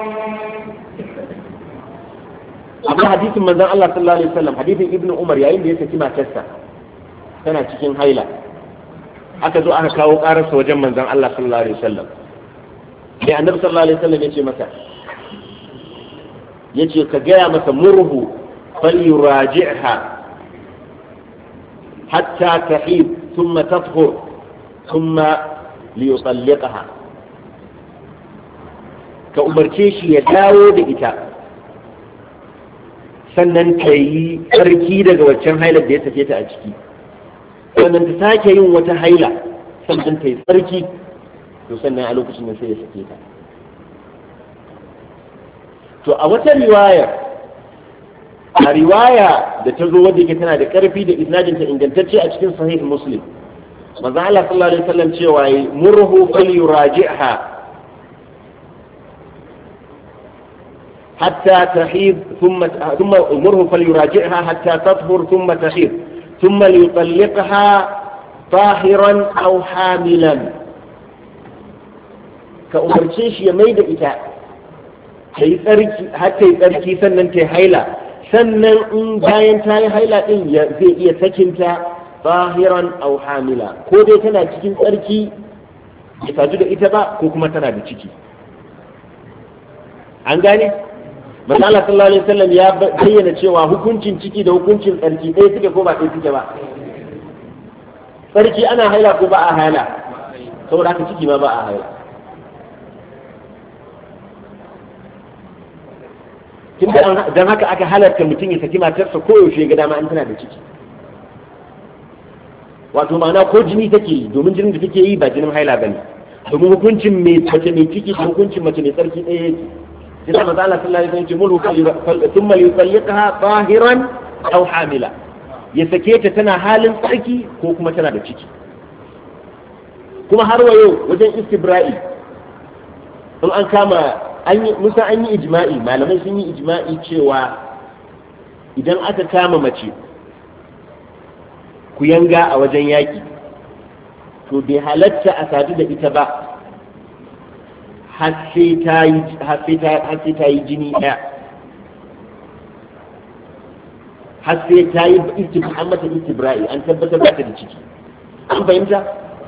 A: Amma hadisin manzon Allah sallallahu alaihi wasallam, hadisin Ibn Umar yayin da ya saki matarsa tana cikin haila, aka zo aka kawo ƙararsa wajen manzon Allah sallallahu alaihi wasallam. Sai Annabi sallallahu alaihi wasallam ya ce masa, yace ka gaya masa murhu falyuraji'ha hatta tahid thumma tathhur thumma liyutalliqaha. Ka umarce shi ya dawo da ita, sannan ta yi tsarki daga waccan hailar da ya sake ta a ciki, sannan ta sake yin wata haila, sannan ta yi tsarki, to sannan a lokacin da sai ya sake ta. To a wata riwaya, a riwaya da ta zo wadda ke tana da ƙarfi da isnadinta ingantacce a cikin sahih Muslim, manzo Allah sallallahu alaihi wasallam cewa murhu falyuraji'ha hatta tahid thumma thumma murhu falyuraji'ha hatta tathhur thumma tahid thumma liyutalliqha tahiran aw hamilan. Ka umarce shi ya maida ita ta yi tsarki har ta yi tsarki sannan ta yi haila, sannan in bayan ta yi haila din zai iya sakinta zahiran aw hamila, ko dai tana cikin tsarki ya sadu da ita ba, ko kuma tana da ciki. An gane? Manzo Allah sallallahu alaihi wasallam ya bayyana cewa hukuncin ciki da hukuncin tsarki ɗaya suke ko ba ɗaya suke ba. Tsarki ana haila ko ba a haila, saboda haka ciki ma ba a haila. Don haka aka halarta mutum ya saki matarsa koyaushe ga dama in tana da ciki. Wato ma'ana ko jini take yi, domin jinin da take yi ba jinin haila bane, domin hukuncin mace mai ciki da hukuncin mace mai tsarki ɗaya yake. Sai da manzo Allah sallallahu alaihi wasallam ya ce mulhu thumma yusalliqaha tahiran aw hamila, ya sake ta tana halin tsarki ko kuma tana da ciki. Kuma har wa yau wajen istibra'i in an kama an yi musa an yi ijma'i, malamai sun yi ijma'i cewa idan aka kama mace ku yanga a wajen yaƙi, to bai halatta a sadu da ita ba har sai ta yi jini ɗaya, har sai ta yi an mata istibra'i, an tabbatar ba ta da ciki. An fahimta?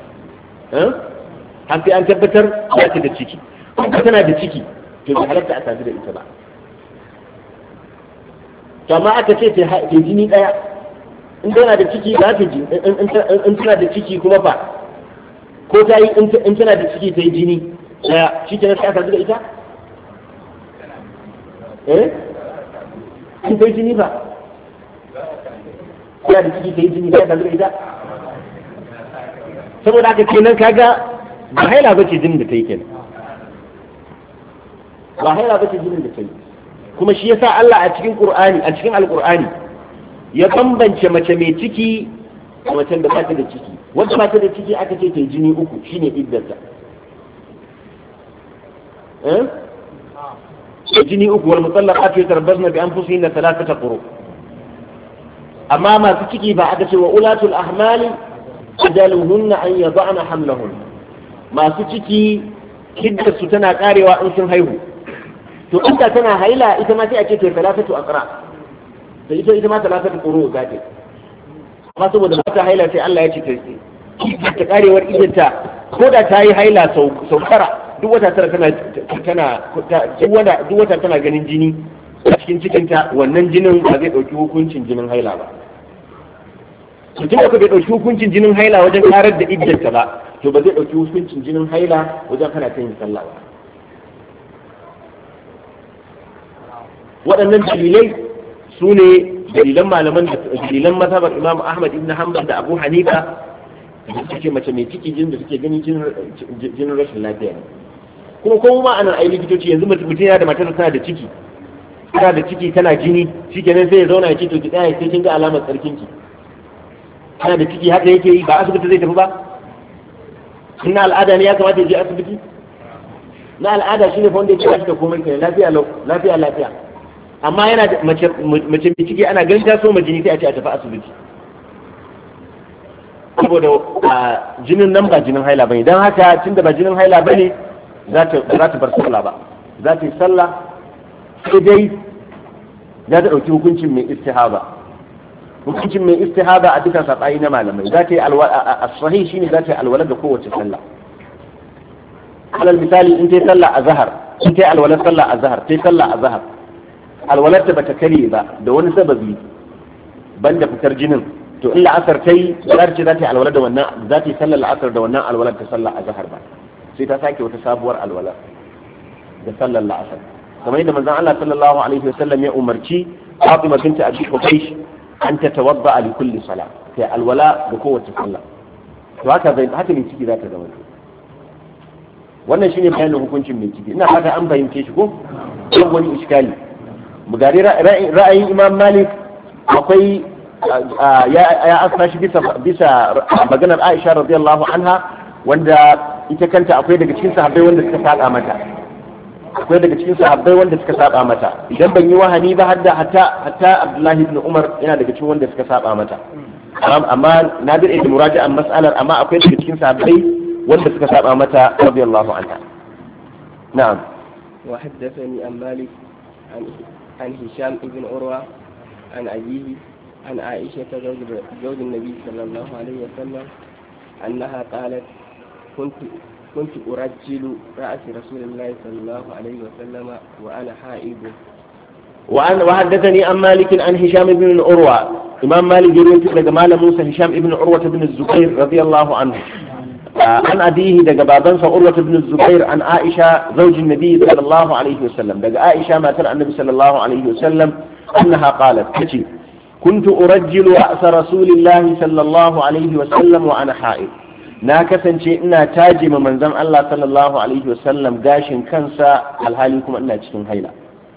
A: Har sai an tabbatar ba ta da ciki. Kuma tana da ciki, to bai halatta a sadu da ita ba. To amma aka ce ta jini ɗaya, in tana da ciki za ta ji, in tana da ciki kuma fa, ko ta yi in tana da ciki ta yi jini ɗaya, shi ke na sai a sadu da ita? Eh? In ta yi jini fa? Tana da ciki ta yi jini, sai a sadu da ita? Saboda haka kenan kaga ba haila ba ce jinin da ta yi kenan. Ba haila ba ce jinin da ta yi. Kuma shi yasa Allah a cikin Qur'ani, a cikin Al-Qur'ani ya bambance mace mai ciki da macen da ba ta da ciki. Wanda ba ta da ciki aka ce ta yi jini uku, shine iddarta. Eh? Jini uku wal mutallaqatu yatarabbasna bi anfusihinna thalathata quru. Amma masu ciki ba aka ce wa ulatul ahmali ajaluhunna an yad'ana hamlahun. Masu ciki hiddarsu tana karewa in sun haihu. to inda tana haila ita ma sai a ce ta salatu aqra to ita ita ma salatu quru za ta amma saboda ba ta haila sai Allah ya ce ta ta karewar idanta ko da ta yi haila sau sau tara duk wata tara tana tana duk wata duk wata tana ganin jini a cikin cikinta wannan jinin ba zai dauki hukuncin jinin haila ba mutum da bai ɗauki hukuncin jinin haila wajen karar da iddarta ba to ba zai ɗauki hukuncin jinin haila wajen hana ta yin sallah ba. Waɗannan dalilai su ne dalilan malaman da dalilan mazhabar Imam Ahmad ibn Hanbal da Abu Hanifa da suke mace mai ciki jinin da suke ganin jinin rashin lafiya kuma ko ma anan ai likitoci yanzu mutum yana da matar tana da ciki tana da ciki tana jini shikenan sai ya zauna ya ce to ki tsaya sai kin ga alamar tsarkin ki ana da ciki haka yake yi ba asibiti zai tafi ba na al'ada ne ya kamata ya je asibiti na al'ada shi ne wanda ya kira shi da komai kai lafiya lau lafiya lafiya amma yana da mace mace mai ciki ana ganin ta so majini sai a ce a tafi asibiti saboda jinin nan ba jinin haila bane dan haka tunda ba jinin haila bane za ta za ta bar sallah ba za ta yi sallah sai dai za ta dauki hukuncin mai istihaba hukuncin mai istihaba a duka saɓayi na malamai za ta yi a sahih shine za ta yi alwala da kowace sallah alal misali in ta yi sallah a zahar in ta yi alwalar sallah a zahar ta yi sallah a zahar alwalar ta bata kare ba da wani sababi banda fitar jinin to in la'asar ta yi za ta ce za ta yi alwala da wannan za ta yi sallar la'asar da wannan alwalar ta sallah a zahar ba sai ta sake wata sabuwar alwala da sallar la'asar kamar yadda manzon Allah sallallahu alaihi wasallam ya umarci Fatima binti Abi Hubaysh an ta tawadda li kulli sala kai alwala da kowace sallah to haka zai haka ne ciki za ta zama wannan shine bayanin hukuncin mai ciki ina fata an bayyance shi ko ko wani iskali bugari ra'ayin Imam Malik akwai ya asna shi bisa bisa maganar Aisha radiyallahu anha wanda ita kanta akwai daga cikin sahabbai wanda suka saba mata akwai daga cikin sahabbai wanda suka saba mata idan ban yi wahani ba hadda hatta hatta Abdullahi ibn Umar yana daga cikin wanda suka saba mata amma na da da muraji'an mas'alar amma akwai daga cikin sahabbai wanda suka saba mata radiyallahu anha na'am
B: wa haddathani an Malik an an Hisham ibn Urwa an abihi an Aisha zawj zawj an-nabi sallallahu alaihi wasallam annaha qalat kuntu كنت أرجل رأس رسول الله صلى الله عليه وسلم وأنا حائض.
A: وأن وحدثني عن مالك عن هشام بن عروة إمام مالك يروي لك مال موسى هشام بن عروة بن الزبير رضي الله عنه عن أبيه دق بابنسى عروة بن الزبير عن عائشة زوج النبي صلى الله عليه وسلم دق عائشة ما ترى النبي صلى الله عليه وسلم أنها قالت كتي كنت أرجل رأس رسول الله صلى الله عليه وسلم وأنا حائض na kasance ina taje ma manzon Allah sallallahu alaihi wasallam gashin kansa alhali kuma ina cikin haila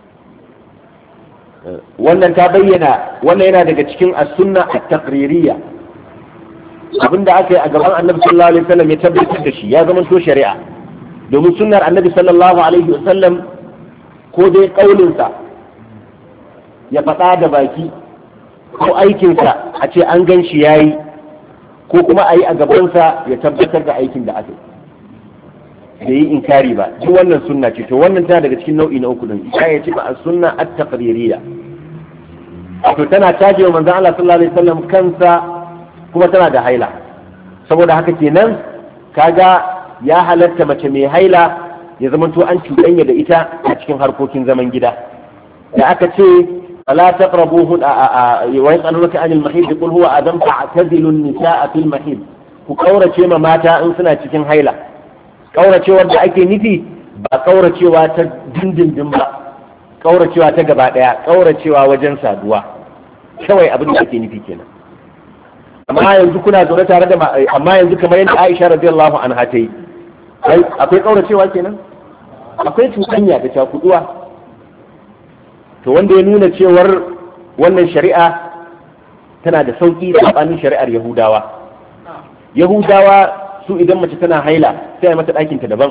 A: wannan ta bayyana wannan yana daga cikin as-sunna at-taqririyya abinda aka yi a gaban annabi sallallahu alaihi wasallam ya tabbatar da shi ya zama to shari'a domin sunnar annabi sallallahu alaihi wasallam ko dai kaulinsa ya faɗa da baki ko aikinsa a ce an gan shi yayi ko kuma a yi a gabansa ya tabbatar da aikin da aka yi da yi inkari ba duk wannan sunna ce to wannan tana daga cikin nau'i na uku din ita ya ce ba a sunna at-taqririyya to tana taje wa manzon Allah sallallahu alaihi wasallam kansa kuma tana da haila saboda haka kenan kaga ya halatta mace mai haila ya zama to an cuɗanya da ita a cikin harkokin zaman gida da aka ce فلا تقربوهن ويسألونك عن المحيض قل هو أذى فاعتزلوا النساء في المحيض وقورة ما ماتا إن سنة cikin haila kauracewa da ake nufi ba kauracewa ta dindindin ba kauracewa ta gaba daya kauracewa wajen saduwa kawai abin da ake nufi kenan amma yanzu kuna zaune tare da amma yanzu kamar yadda Aisha radiyallahu anha ta yi akwai kauracewa kenan akwai cuɗanya da cakuduwa to wanda ya nuna cewar wannan shari'a tana da sauki da tsabanin shari'ar Yahudawa Yahudawa su idan mace tana haila sai a mata ɗakinta daban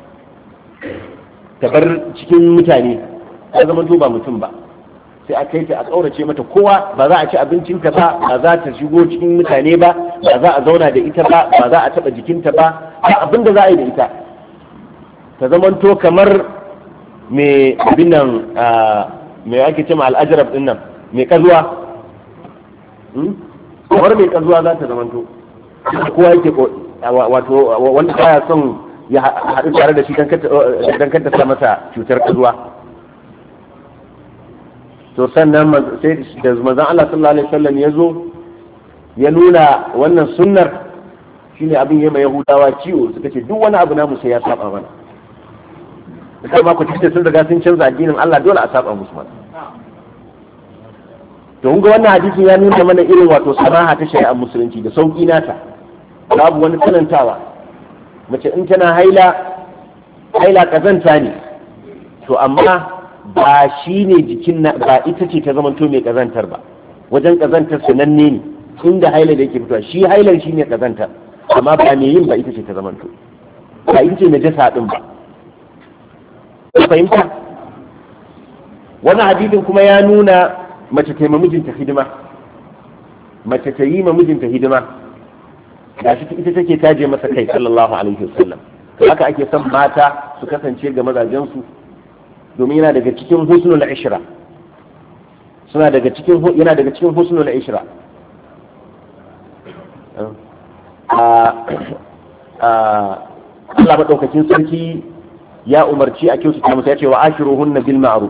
A: ta bar cikin mutane ta zama ba mutum ba sai a kai ta a ƙaurace mata kowa ba za a ci abincinta ba ba za ta shigo cikin mutane ba ba za a zauna da ita ba ba za a taɓa jikinta ba abin da za a yi da ita ta zamanto kamar mai abin nan mai ake ce ma al'ajarab din nan mai kazuwa kamar mai kazuwa za ta zamanto kowa yake wato wanda baya son ya haɗu tare da shi don kanta sa masa cutar kazuwa. to sannan sai da manzon Allah sallallahu alaihi wasallam ya zo ya nuna wannan sunnar shine abin yayin Yahudawa ciwo suka ce duk wani abu namu sai ya saba mana da ma ku tace sun riga sun canza addinin Allah dole a saba musu mana to kun ga wannan hadisi ya nuna mana irin wato saraha ta shari'ar musulunci da sauki nata babu wani tsanantawa mace in tana haila haila kazanta ne to amma ba shi ne jikin na ba ita ce ta zamanto mai kazantar ba wajen kazantar sananne ne inda haila da yake fitowa shi hailar shi ne kazantar amma ba mai yin ba ita ce ta zamanto ba ita ce najasa din ba fahimta wannan hadisin kuma ya nuna mace ta yi mijinta hidima mace ta yi mijinta hidima ga shi ita take taje masa kai sallallahu alaihi wasallam haka ake son mata su kasance ga mazajensu domin yana daga cikin husnul ishra suna daga cikin yana daga cikin husnul ishra Allah madaukakin sarki ya umarci a kyautata musu ya ce wa ashiruhunna bil ma'ruf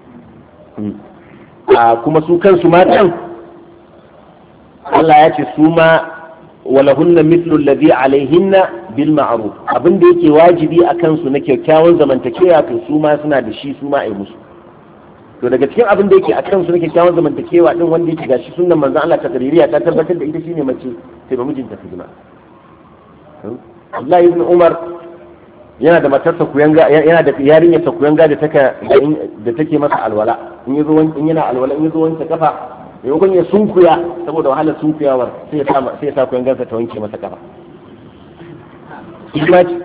A: kuma su kansu matan Allah ya ce su ma walahunna mithlu alladhi alaihinna bil ma'ruf abin da yake wajibi a kansu na kyakkyawan zamantakewa to su ma suna da shi su ma ai musu to daga cikin abin da yake a kansu na kyakkyawan zamantakewa din wanda yake gashi sunnan manzon Allah ta kadiriya ta tabbatar da ita shine mace sai ba mijinta hidima Allah ibn Umar yana da matarsa kuyanga yana da yarinyar sa kuyanga da take da take masa alwala in yazo in yana alwala in yazo wanke kafa maimakon ya sunkuya saboda wahalar sunkuyawar sai ya sa sai ya sa kuyangarsa ta wanke masa kafa imaji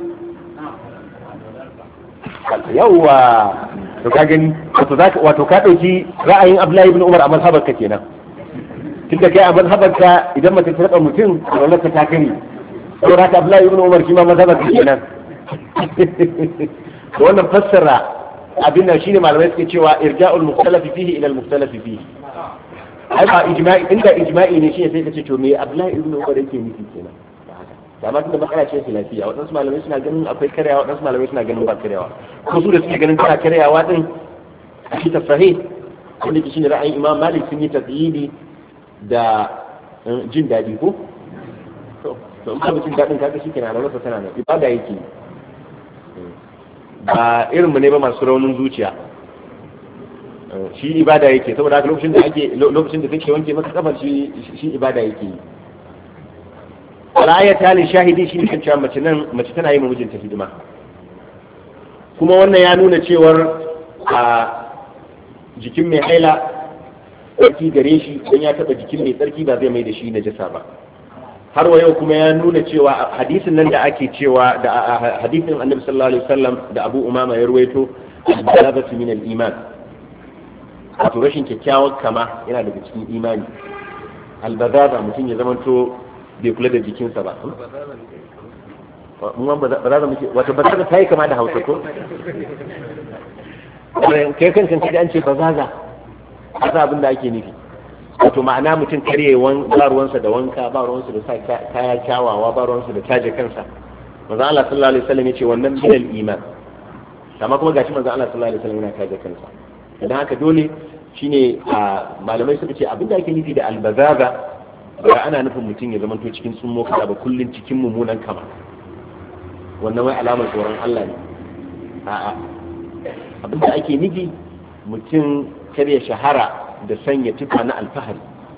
A: yawwa to ka gani wato zaka wato ka dauki ra'ayin Abdullahi ibn Umar a mazhabar ka kenan tunda kai a mazhabar ka idan mace ta raba mutum alwalar ta kare saboda haka Abdullahi ibn Umar shi ma mazhabar ka kenan to wannan fassara abin nan shine malamai suke cewa irja'ul mukhtalafi fihi ila al-mukhtalafi fihi ai ba ijma'i inda ijma'i ne shi sai ka ce to me Abdullahi ibn Umar yake nufi kenan da ma tunda matsala ce lafiya wadansu malamai suna ganin akwai karyawa wadansu malamai suna ganin ba karyawa ko su da suke ganin tana karyawa din shi ta sahih wanda ke shine ra'ayin Imam Malik sun yi tafsiri da jin dadi ko to to in ka jin dadin kaga shi kenan Allah tana nan ibada yake ba irin mu ne ba masu raunin zuciya shi ibada yake saboda haka lokacin da ake lokacin da kake wanke masa kafar shi shi ibada yake ra'ayat halin shahidi shi ne cewa mace nan mace tana yi ma mijinta hidima kuma wannan ya nuna cewar a jikin mai haila tsarki gare shi don ya taba jikin mai tsarki ba zai mai da shi najasa ba har wa yau kuma ya nuna cewa hadisin nan da ake cewa da hadisin annabi sallallahu alaihi wasallam da Abu Umama ya ruwaito al-balagatu min al-iman wato rashin kyakkyawar kama yana daga cikin imani al-bazaza mutum ya zamanto bai kula da jikinsa ba mun ba za mu wato bazaza ta yi kama da Hausa ko kai kan kan an ce bazaza haka abin da ake nufi wato ma'ana mutum karye ba ruwansa da wanka ba ruwansa da sa kaya kyawawa ba ruwansa da taje kansa manzo Allah sallallahu alaihi wasallam yace wannan min al-iman amma kuma gashi manzo Allah sallallahu alaihi wasallam yana taje kansa idan haka dole shine malamai suka ce abinda ake nufi da albazaza ba ana nufin mutum ya zamanto cikin tsummo kada ba kullun cikin mummunan kama wannan wai alamar tsoron Allah ne a'a abinda ake nufi mutum kare shahara da sanya tufa na alfahari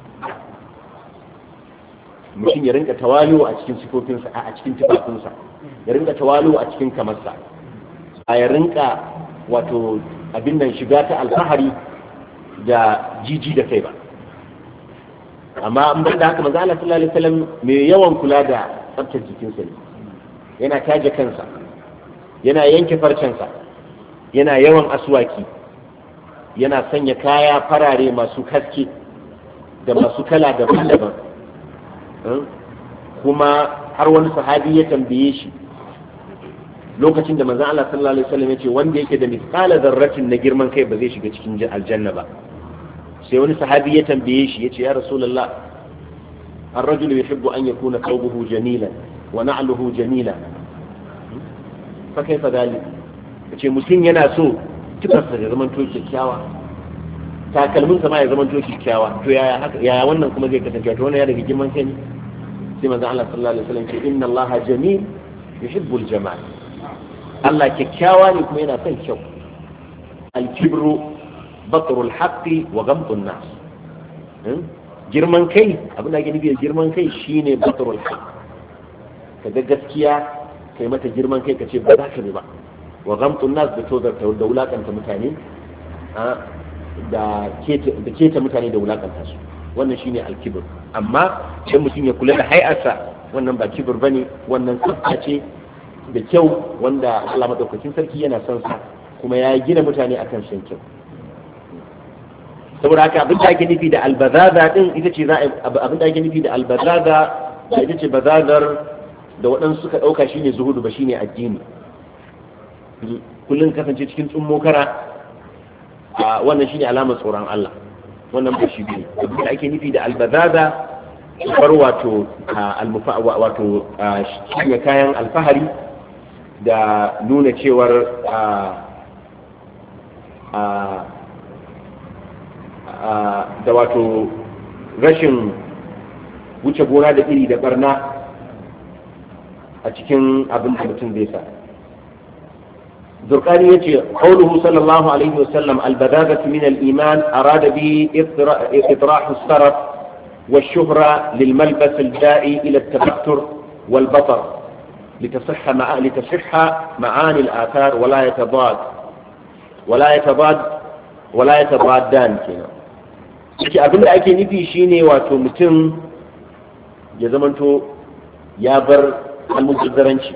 A: mutum ya rinka tawali'u a cikin sifofinsa a cikin tufafinsa ya rinka tawali'u a cikin kamarsa a ya rinka wato abin nan shiga ta alfahari da jiji da kai ba amma an bar da haka manzo Allah sallallahu alaihi wasallam mai yawan kula da tsaftar jikinsa ne yana taje kansa yana yanke farcensa yana yawan aswaki yana sanya kaya farare masu haske da masu kala daban-daban kuma har wani sahabi ya tambaye shi lokacin da manzon Allah sallallahu alaihi wasallam ya ce wanda yake da misqala zarratin na girman kai ba zai shiga cikin aljanna ba sai wani sahabi ya tambaye shi yace ya rasulullah ar-rajulu yuhibbu an yakuna thawbuhu jamilan wa na'luhu jamila fa kaifa dhalik yace mutum yana so tufarsa ya zama to kyakkyawa takalmin sa ma ya zama to kyakkyawa to yaya haka yaya wannan kuma zai kasance to wannan ya daga girman kai ne sai manzon Allah sallallahu alaihi wasallam ce inna Allaha jamil yuhibbul jamal Allah kyakkyawa ne kuma yana son kyau al-kibru batrul haqqi wa ghamtun nas girman kai abin da ake nufi da girman kai shine batrul haqq kaga gaskiya kai mata girman kai kace ba za ka bi ba wa ghamtun nas da tozar ta da wulakanta mutane da keta da keta mutane da wulakanta su wannan shine al-kibr amma sai mutum ya kula da hay'arsa wannan ba kibr bane wannan tsafta ce da kyau wanda Allah madaukakin sarki yana son sa kuma ya gina mutane akan shan kyau saboda haka abin da ake nufi da albazaza din ita ce za abin da ake nufi da albazaza da ita ce bazazar da waɗansu suka ɗauka shine zuhudu ba shine addini kullum kasance cikin tsummo kara a wannan shine alamar tsoron Allah wannan ba shi bane abin da ake nufi da albazaza bar wato almufa wato shirya kayan alfahari da nuna cewar da wato rashin wuce gona da iri da barna a cikin abin da mutum zai sa zurqani yace qawluhu sallallahu alaihi wasallam albadagatu min al-iman arada bi itrah as-sarf والشهرة للملبس الداعي إلى التبتر والبطر لتصح مع لتصح معاني الآثار ولا يتضاد ولا يتضاد ولا يتضادان كنا yake abin da ake nufi shine wato mutum ya zamanto ya bar almubazzaranci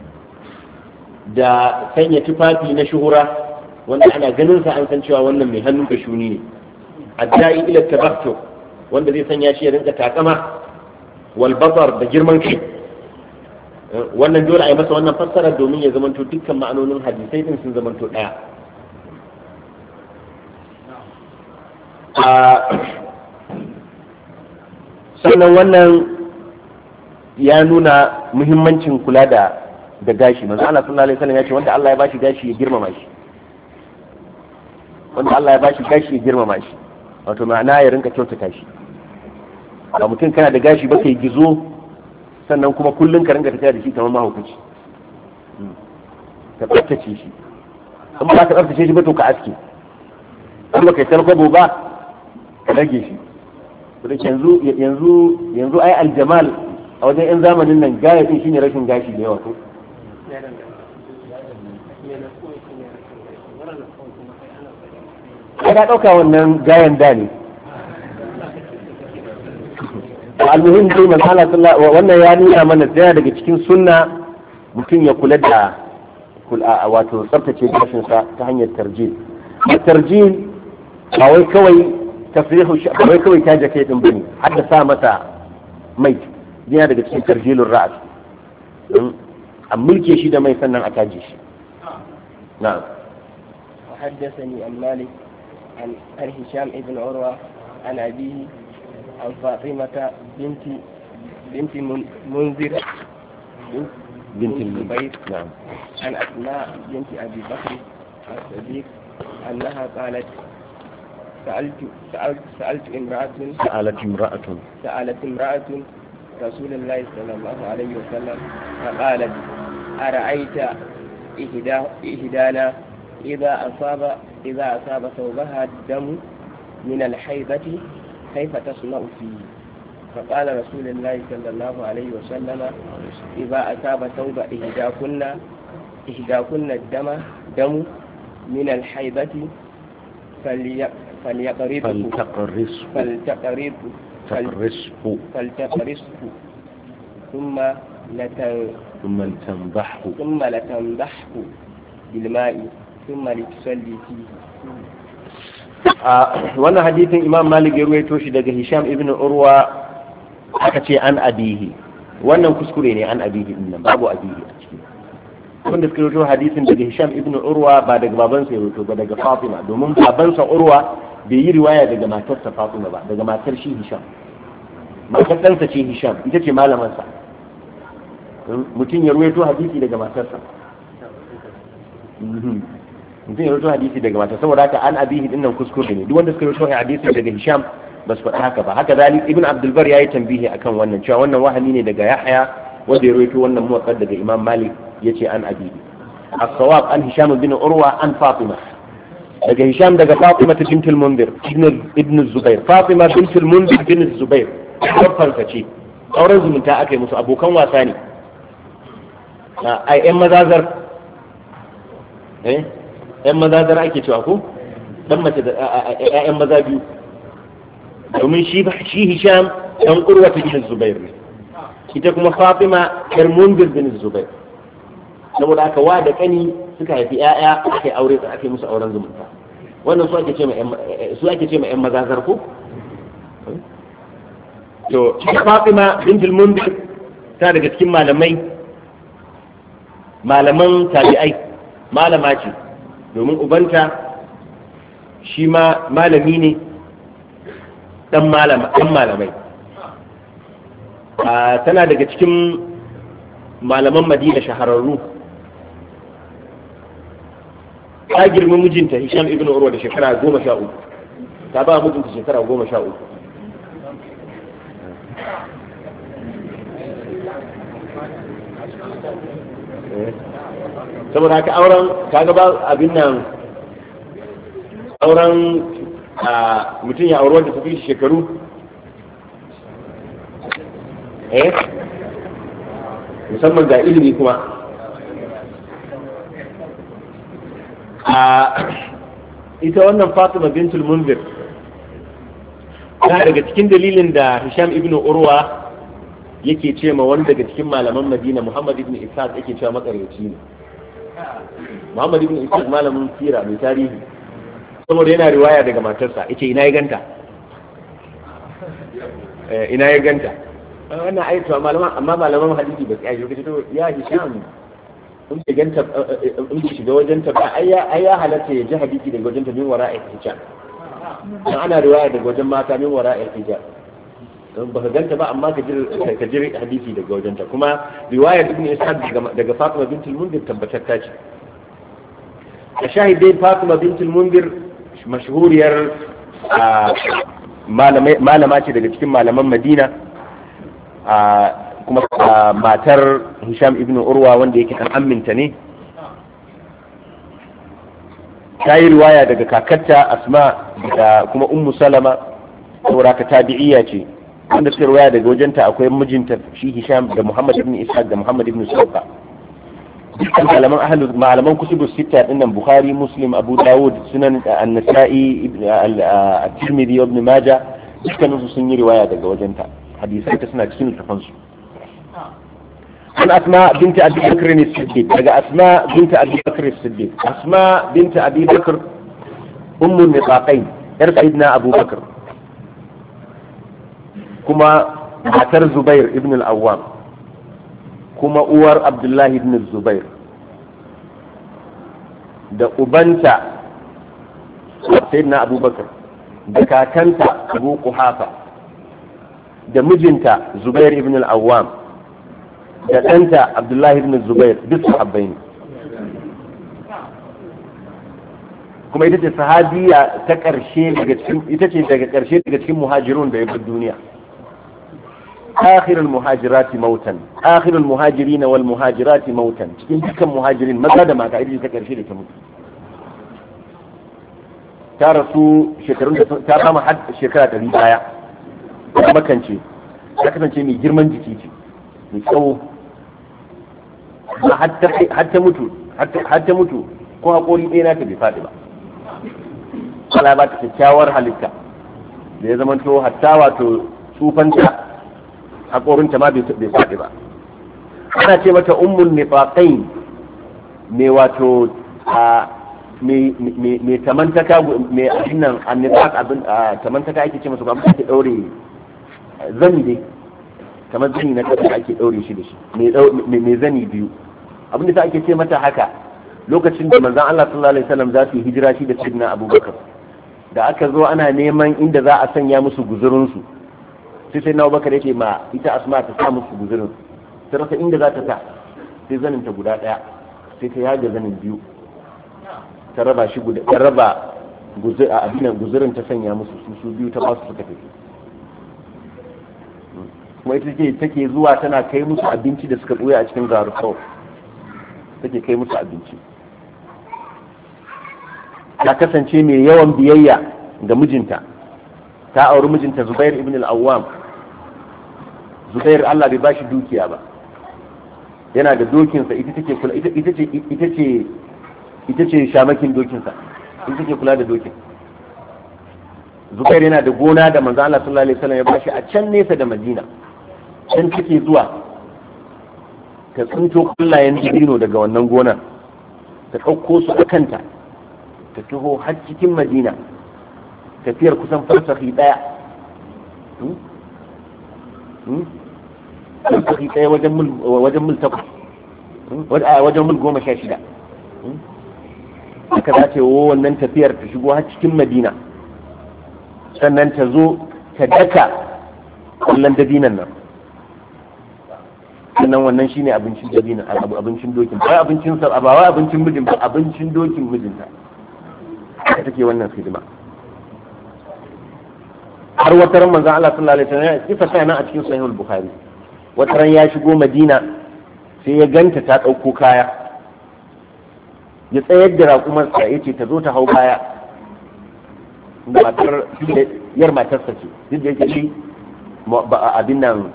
A: da sanya tufafi na shuhura wanda ana ganin sa an san cewa wannan mai hannu da shuni ne addai ila tabattur wanda zai sanya shi ya rinka takama wal basar da girman kai wannan dole a yi masa wannan fassara domin ya zamanto dukkan ma'anonin hadisai din sun zamanto daya sannan wannan ya nuna muhimmancin kula da da gashi manzo Allah sallallahu alaihi wasallam ya ce wanda Allah ya bashi gashi ya girmama shi wanda Allah ya bashi gashi ya girmama shi wato ma'ana ya rinka kyautata shi ba mutum kana da gashi ba kai gizo sannan kuma kullum ka rinka tafiya da shi kamar mahaukaci ka tsaftace shi in ba ka tsaftace shi ba to ka aske in ba kai tarkwabo ba ka rage shi yanzu yanzu yanzu ai aljamal a wajen yan zamanin nan gaya din shine rashin gashi da yawa to ka dauka wannan gayan da ne almuhim dai manzala sallallahu wannan ya nuna mana daya daga cikin sunna mutum ya kula da wato tsaftace gashin sa ta hanyar tarjil tarjil ba wai kawai tafrihu ba wai kawai ta jake din bane har da sa mata mai yana daga cikin tarjilur ra's a mulke shi da mai sannan a taje shi na'am
B: وحدثني عن مالك عن هشام ابن عروة عن أبيه عن فاطمة بنت بنت منذر بنت, بنت الزبير
A: نعم
B: عن أسماء بنت أبي بكر الصديق أنها قالت سألت سألت سألت امرأة
A: سألت امرأة
B: سألت امرأة رسول الله صلى الله عليه وسلم فقالت أرأيت إهدا إهدانا إذا أصاب إذا أصاب ثوبها الدم من الحيضة كيف تصنع فيه؟ فقال رسول الله صلى الله عليه وسلم إذا أصاب ثوب إحداكن إحداكن الدم دم من الحيضة فليقرصه
A: فلتقرصه
B: فلتقرصه فلتقرصه ثم لتن
A: ثم لتنضحه
B: ثم لتنضحه بالماء ثم لتصلي فيه.
A: wannan hadisin Imam Malik ya ruwaito shi daga Hisham ibn Urwa aka ce an abihi wannan kuskure ne an abihi din nan babu abihi a ciki wanda suka rawaito hadisin daga Hisham ibn Urwa ba daga babansa ya rawaito ba daga Fatima domin babansa Urwa bai yi riwaya daga matarsa Fatima ba daga matar shi Hisham matar ɗansa ce Hisham ita ce malamansa mutum ya rawaito hadisi daga matarsa mutum ya rawaito hadisi daga matarsa saboda haka an abihi dinnan kuskure ne duk wanda suka rawaito hadisi daga Hisham ba su faɗi haka ba haka zalik ibn Abdul Bar yayi tambihi akan wannan cewa wannan wahami ne daga Yahya wanda ya rawaito wannan muwaqqad daga Imam Malik yace an abihi as-sawab an Hisham bin Urwa an Fatima daga Hisham daga Fatima bint al-Munzir ibn ibn Zubair Fatima bint al-Munzir bin Zubair babbansa ce auren zumunta aka yi musu abokan wasa ne ai ƴan mazazar eh ƴan mazazar ake cewa ko dan mace da ƴaƴan maza biyu domin shi shi Hisham dan Urwa bin Zubair ne ita kuma Fatima ƴar Munzir bin Zubair saboda haka wa da kani suka haifi ƴaƴa aka yi aure aka yi musu auren zumunta wannan su ake ce ma su ake ce ma ƴan mazazar ko to Fatima bint al-Munzir ta daga cikin malamai malaman tabi'ai malama ce domin ubanta shi ma malami ne dan malama dan malamai tana daga cikin malaman Madina shahararru ta girma mijinta Hisham ibn Urwa da shekara goma sha uku ta ba mijinta shekara goma sha uku saboda haka auren kaga ba abin nan auren mutum ya auri wanda tafi shekaru eh musamman ga ilimi kuma a ita wannan Fatima bintul Munzir ta daga cikin dalilin da Hisham ibn Urwa yake ce ma wani daga cikin malaman Madina Muhammad ibn Ishaq yake cewa makaryaci ne Muhammad ibn Ishaq malamin sira mai tarihi saboda yana riwaya daga matarsa yace ina ya ganta eh ina ya ganta wannan ayatu malaman amma malaman hadisi ba sai ya to ya Hisham in ke ganta in ke shiga wajen ta ba ai ya halatta ya ji hadisi daga wajen ta min wara'i hijab dan ana riwaya daga wajen mata min wara'i hijab don ba ka ganta ba amma ka jiri hadisi daga wajenta kuma riwayar ibn ishaq daga Fatima bint al-Munzir tabbatar ta ce a shahidai Fatima bint al-Munzir mashhuriyar malama ce daga cikin malaman Madina kuma matar Hisham ibn Urwa wanda yake kan aminta ne ta yi riwaya daga kakarta Asma da kuma Ummu Salama saboda ka tabi'iyya ce wanda suka riwaya daga wajenta akwai mijinta shi Hisham da Muhammad ibn Ishaq da Muhammad ibn Sawqa dukkan malaman ahlu malaman kutubu sita dinnan Bukhari Muslim Abu Dawud Sunan An-Nasa'i ibn At-Tirmidhi ibn Majah dukkan su sun yi riwaya daga wajenta hadisai ta suna cikin littafan su an Asma bint Abi Bakr as-Siddiq daga Asma bint Abi Bakr as-Siddiq Asma bint Abi Bakr ummu nitaqain yar sayyidina Abu Bakr kuma matar Zubair ibn al-Awwam kuma uwar Abdullahi ibn Zubair da ubanta sayyidina Abubakar da kakanta Abu Quhafa da mijinta Zubair ibn al-Awwam da ɗanta Abdullahi ibn Zubair duk sahabbai ne kuma ita ce sahabiya ta ƙarshe daga cikin ita ce daga ƙarshe daga cikin muhajirun da ya bar duniya آخر المهاجرات موتا آخر المهاجرين والمهاجرات موتا cikin dukkan muhajirin maza da mata ita ta karshe da ta mutu ta rasu shekarun da ta kama har shekara ɗari baya ta makance ta kasance mai girman jiki ce mai tsawo har ta mutu har ta mutu ko haƙori ɗaya na ta bai faɗi ba Allah ba ta kyakkyawar halitta da ya zama to hatta wato tsufanta haƙorinta ma bai faɗi ba ana ce mata ummul nifaqain me wato a me tamantaka me abinnan annifaq abin tamantaka ake ce masa ba ake daure zani dai kamar zani na kasa ake daure shi da shi me me zani biyu abin da ake ce mata haka lokacin da manzon Allah sallallahu alaihi wasallam za su yi hijira shi da sayyidina Abubakar da aka zo ana neman inda za a sanya musu guzurin su sai sayyidina Abubakar yake ma ita Asma ta sa musu guzurin ta rasa inda za ta sa sai zanin ta guda daya sai ta yaga zanin biyu ta raba shi guda ta raba guzur a abinan guzurin ta sanya musu su su biyu ta ba su suka tafi kuma ita ce take zuwa tana kai musu abinci da suka ɓoye a cikin garu kawai take kai musu abinci ta kasance mai yawan biyayya ga mijinta ta auri mijinta Zubair ibn al-Awwam Zubair Allah bai bashi dukiya ba yana da dokinsa ita take kula ita ce ita ce ita ce shamakin dokinsa ita take kula da dokin Zubair yana da gona da manzo Allah sallallahu alaihi wasallam ya bashi a can nesa da Madina can take zuwa ta tsinto kullayen dino daga wannan gonar ta ɗauko su a kanta ta taho har cikin Madina tafiyar kusan farsahi ɗaya farsahi ɗaya wajen mil takwas wajen mil goma sha shida aka dace wa wannan tafiyar ta shigo har cikin Madina sannan ta zo ta daka kullun dabinan nan sannan wannan shine abincin dabinan abincin dokin ba abincin sa ba wai abincin mijin ba abincin dokin mijinta haka take wannan hidima har wata ran manzon Allah sallallahu alaihi wasallam kifa sai nan a cikin sahih al-bukhari wata ran ya shigo Madina sai ya ganta ta dauko kaya ya tsayar da raƙumarsa ya ce ta zo ta hau kaya matar yar matarsa ce duk da yake shi abin nan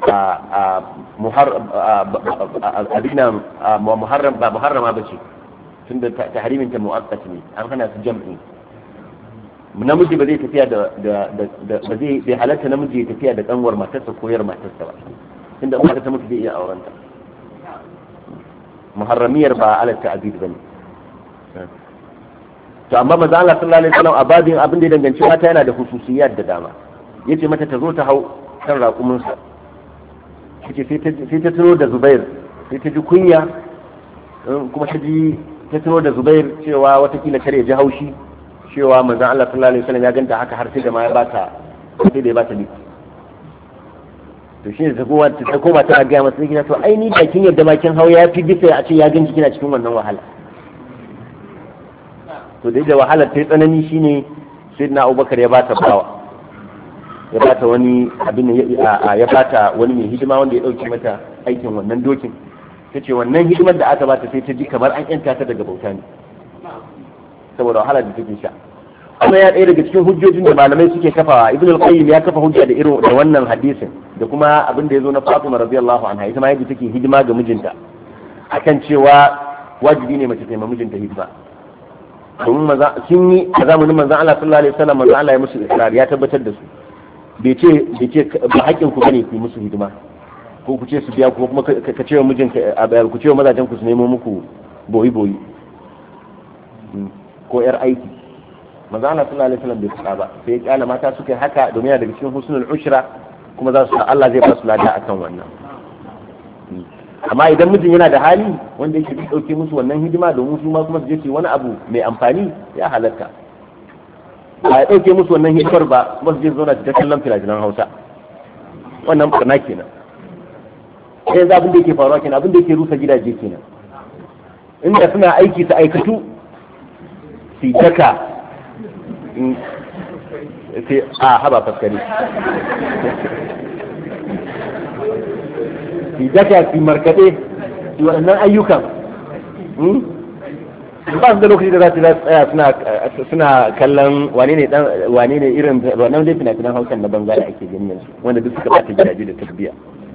A: abin nan muharram ba muharrama ba ce tun da tahrimin ta mu'aqqat ne an hana su jam'i namiji ba zai tafiya da ba zai bai halatta namiji ya tafiya da kanwar matarsa ko yar matarsa ba tunda uwar ta mutu zai iya aurenta muharramiyar ba alatta abid bane to amma manzo Allah sallallahu alaihi wasallam abadin abin da ya danganci mata yana da hususiyat da dama yace mata ta zo ta hau kan raƙumin sa yace sai ta sai ta tuno da Zubair sai ta ji kunya kuma ta ji ta tuno da Zubair cewa watakila kare ji haushi cewa manzo Allah sallallahu alaihi wasallam ya ganta haka har sai da ma ya bata sai da ya bata ni to shi ne ta koma ta koma ta ga masa kina to ai ni da kin yadda ma kin hau ya fi bisa a ce ya ganki kina cikin wannan wahala to dai da wahalar ta yi tsanani shine sayyidina Abubakar ya bata bawa ya bata wani abin ya bata wani mai hidima wanda ya dauke mata aikin wannan dokin tace wannan hidimar da aka bata sai ta ji kamar an yanta ta daga bauta ne saboda wahalar da take sha kuma ya ɗaya daga cikin hujjojin da malamai suke kafawa Ibn al-Qayyim ya kafa hujja da irin da wannan hadisin da kuma abin da ya zo na Fatima radiyallahu anha ita ma yadda take hidima ga mijinta akan cewa wajibi ne mace ta yi mijinta hidima domin maza sun yi a zamanin manzon Allah sallallahu alaihi wasallam manzon Allah ya musu israr ya tabbatar da su bai ce bai ce ba haƙƙin ku bane ku yi musu hidima ko ku ce su biya ku kuma ka ce wa mijinka ku ce wa mazajen ku su nemo muku boyi boyi ko yar aiki manzon Allah sallallahu alaihi wasallam bai faɗa ba sai ya kyala mata suka yi haka domin yana daga cikin husnul ushra kuma za su Allah zai ba su lada akan wannan amma idan mijin yana da hali wanda yake dauke musu wannan hidima domin su ma kuma su je su wani abu mai amfani ya halatta ba ya dauke musu wannan hidimar ba kuma su je zauna ta kallon filafilan Hausa wannan barna kenan sai yanzu abin da yake faruwa kenan abin da yake rusa gidaje kenan inda suna aiki su aikatu su daka sai a haba faskari fi daka fi markaɗe fi waɗannan ayyukan ba su da lokaci da za su tsaya suna kallon wane ne dan wane ne irin wannan dai fina-finan hausan na banza da ake gani yanzu wanda duk suka bata gidaje da tarbiyya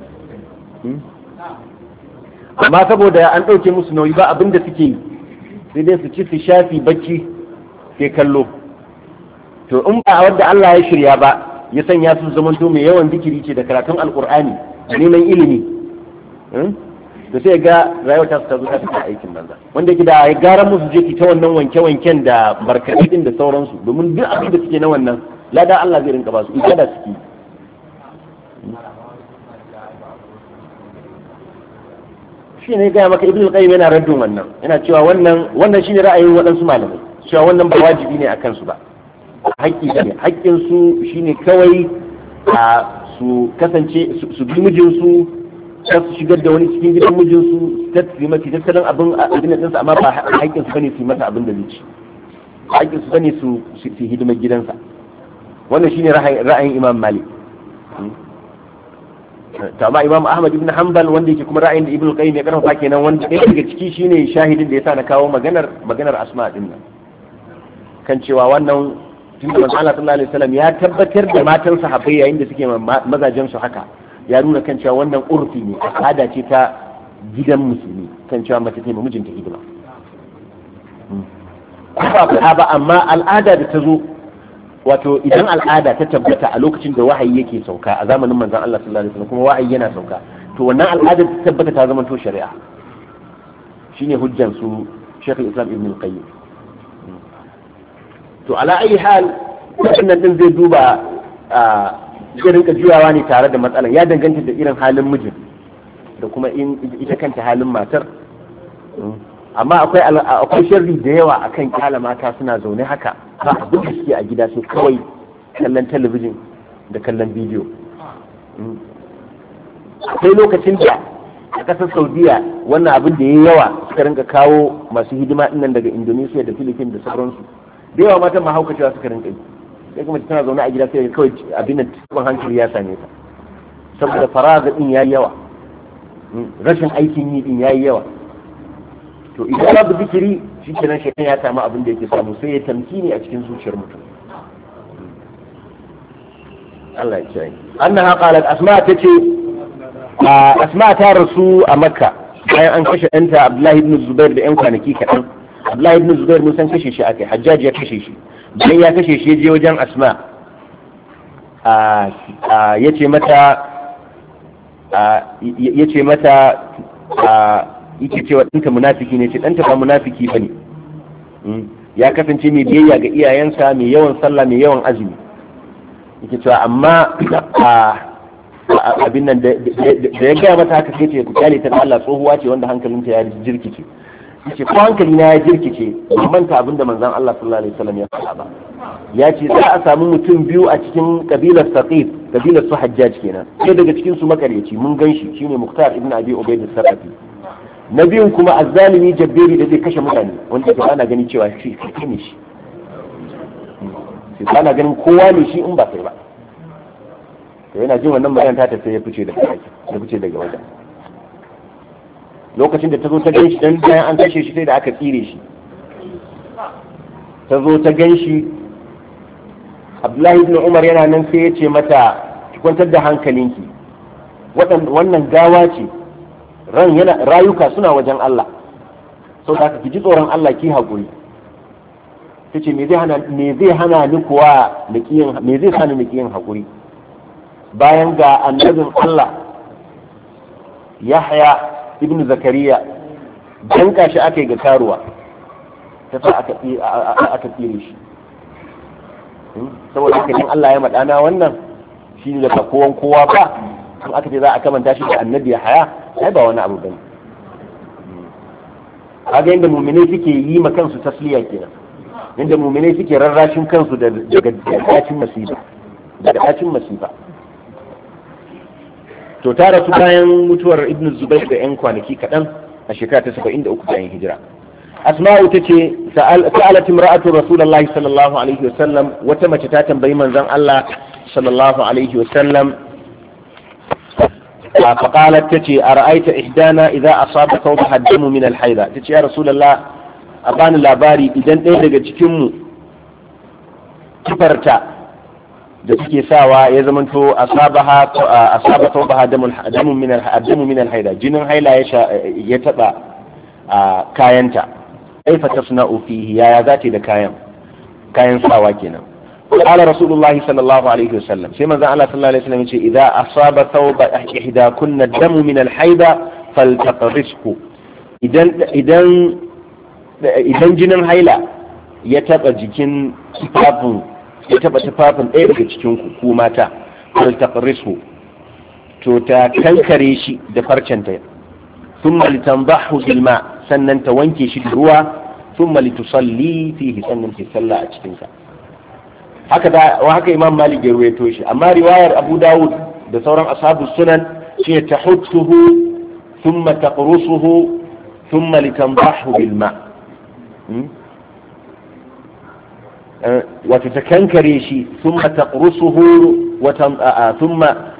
A: amma saboda an ɗauke musu nauyi ba abin da suke yi sai dai su ci su shafi bacci sai kallo to in ba wanda Allah ya shirya ba ya sanya su zamanto mai yawan zikiri ce da karatun alkur'ani da neman ilimi da sai ga rayuwar ta ta zo ta fita aikin banza wanda yake da ya gara musu je ki ta wannan wanke-wanken da barkaɗi din da sauransu domin duk abin da suke na wannan lada Allah zai rinka ba su ita da suke shi ne gaya maka ibn al-qayyim yana raddin wannan yana cewa wannan wannan shine ra'ayin waɗansu malamai cewa wannan ba wajibi ne akan su ba haƙƙi ne haƙƙin su shine kawai a su kasance su bi mijin su kar su shigar da wani cikin gidan mijin su ta tsimaki tattalin abin abin din amma ba haƙƙin su bane su yi masa abin da zai ci haƙƙin su bane su su hidimar gidansa wannan shine ra'ayin imam malik to amma imam ahmad ibn hanbal wanda yake kuma ra'ayin da ibn qayyim ya karfafa kenan wanda ɗaya daga ciki shine shahidin da yasa na kawo maganar maganar asma din nan kan cewa wannan tunda manzo Allah sallallahu alaihi wasallam ya tabbatar da matan sahabbai yayin da suke mazajen su haka ya nuna kan cewa wannan urfi ne al'ada ce ta gidan musulmi kan cewa mace ce mijinta hidima ba ba amma al'ada da ta zo wato idan al'ada ta tabbata a lokacin da wahayi yake sauka a zamanin manzon Allah sallallahu alaihi wasallam kuma wahayi yana sauka to wannan al'ada ta tabbata ta zama to shari'a shine hujjan su Sheikh Islam Ibn Qayyim to ala ayi hal wannan din zai duba zai rinka juyawa ne tare da matsalan ya danganta da irin halin mijin da kuma in ita kanta halin matar amma akwai akwai sharri da yawa akan kyala mata suna zaune haka ba abin da suke a gida sai kawai kallon talabijin da kallon bidiyo akwai lokacin da a kasar saudiya wannan abin da ya yi yawa suka rinka kawo masu hidima dinnan daga indonesia da philippines da sauransu da yawa matan mahaukacewa suka rinka yi sai kuma tana zaune a gida sai kawai abin da cikin hankali ya same ta saboda faraga din ya yi yawa rashin aikin yi din ya yi yawa to idan babu zikiri shi kenan shaitan ya samu abin da yake samu sai ya tamkini a cikin zuciyar mutum Allah ya kiyaye annaha qalat asma tace asma ta rasu a makka bayan an kashe ɗanta abdullahi ibn zubair da yan kwanaki kaɗan abdullahi ibn zubair mun san kashe shi akai hajjaji ya kashe shi bayan ya kashe shi je wajen asma ya ce mata ya ce mata yake cewa ɗanta munafiki ne ce ɗanta ba munafiki ba ne ya kasance mai biyayya ga iyayensa mai yawan sallah mai yawan azumi yake cewa amma abin nan da ya gaya mata haka sai ce ku kyale ta Allah tsohuwa ce wanda hankalinta ya jirkice yace ko hankali na ya jirkice ban manta abin da manzon Allah sallallahu alaihi wasallam ya faɗa ba ya ce za a samu mutum biyu a cikin kabilar Saqif kabilar su Hajjaj kenan sai daga cikin su makareci mun ganshi shine Muktar ibn Abi Ubayd as-Saqafi na biyun kuma azzalimi jabberi da zai kashe mutane wanda ke ana gani cewa shi kai ne shi sai ana ganin kowa ne shi in ba kai ba to yana jin wannan magana ta tafi ya fice daga wajen ya fice daga wajen lokacin da ta zo ta ganshi dan bayan an kashe shi sai da aka tsire shi ta zo ta ganshi Abdullahi ibn Umar yana nan sai ya ce mata ki kwantar da hankalinki wannan gawa ce ran yana rayuka suna wajen Allah sau da ki ji tsoron Allah ki haƙuri ta ce me zai hana me zai hana ni kuwa niƙiyin me zai sani niƙiyin haƙuri bayan ga annabin Allah Yahya ibn Zakariya dan kashi aka yi ga karuwa ta sa aka aka tsire shi saboda haka in Allah ya madana wannan shi ne da kowan kowa ba in aka ce za a kamanta shi da annabi Yahya ai ba wani abu bane kaga inda mu'minai suke yi ma kansu tasliya kenan inda mu'minai suke rarrashin kansu da daga dacin masifa daga dacin masifa to ta rasu bayan mutuwar ibn Zubair da yan kwanaki kadan a shekara ta saba'in da uku bayan hijira asma'u tace sa'alat imra'atu rasulullahi sallallahu alaihi wasallam wata mace ta tambayi manzon Allah sallallahu alaihi wasallam فقالت تتي أرأيت إحدانا إذا أصاب ثوبها الدم من الحيضة تتي يا رسول الله أبان لاباري إذن إيه تكمو كفرتا da take sawa ya zamanto asabaha asaba thawbaha damun damun min al-damu min al-haida jinin haila ya ya taba kayanta kaifa tasna'u fihi ya zati da kayan kayan sawa kenan قال رسول الله صلى الله عليه وسلم سيما ذا الله صلى الله عليه وسلم إذا أصاب ثوب إحدى كن الدم من الحيضة فلتقرسه إذن إذن إذن جنن هيلا يتبع جكين تفافن يتبع تفافن إيه بكتشنكو كوماتا فلتقرسه تو تا كنكريشي دفرشنتا thumma litandahu bil ma sannan ta wanke shi da ruwa thumma litusalli fihi sannan ta salla a cikin sa haka da wa haka imam malik ya ruwaito shi amma riwayar abu dawud da sauran ashabu sunan shi tahuttuhu thumma taqrusuhu thumma litandahu bil ma wato ta kankare shi thumma taqrusuhu wa thumma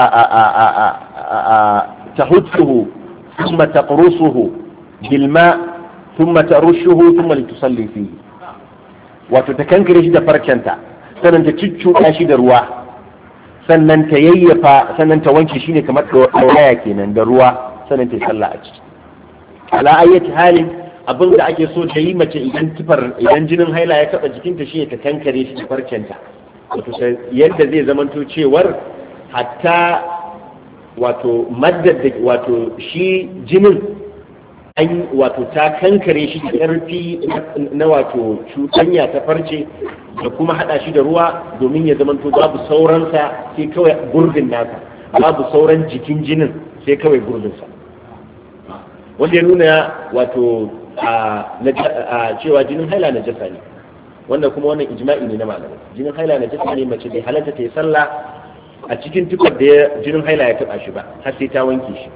A: tahuttuhu thumma taqrusuhu bil ma thumma tarushuhu thumma litusalli fihi wato ta kankare shi da farcenta sannan ta ciccuɗa shi da ruwa sannan ta yayyafa sannan ta wanke shi ne kamar ɗauraya kenan da ruwa sannan ta yi sallah a ciki ala ayyati halin abin da ake so ta yi mace idan tufar idan jinin haila ya taɓa jikinta shi ta kankare shi da farcenta wato yadda zai zamanto cewar hatta wato maddar da wato shi jinin an wato ta kankare shi da ƙarfi na wato cuɗanya ta farce da kuma haɗa shi da ruwa domin ya zamanto babu sauransa sai kawai gurbin nasa babu sauran jikin jinin sai kawai gurbinsa wanda ya nuna wato a cewa jinin haila na jasa ne wanda kuma wannan ijma'i ne na malamai jinin haila na jasa ne mace bai halatta ta yi sallah a cikin tufar da jinin haila ya taɓa shi ba har sai ta wanke shi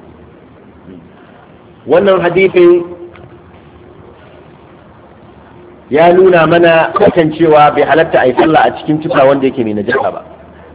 A: wannan hadithin ya nuna mana kan cewa bai halatta a yi sallah a cikin tufa wanda yake mai najasa ba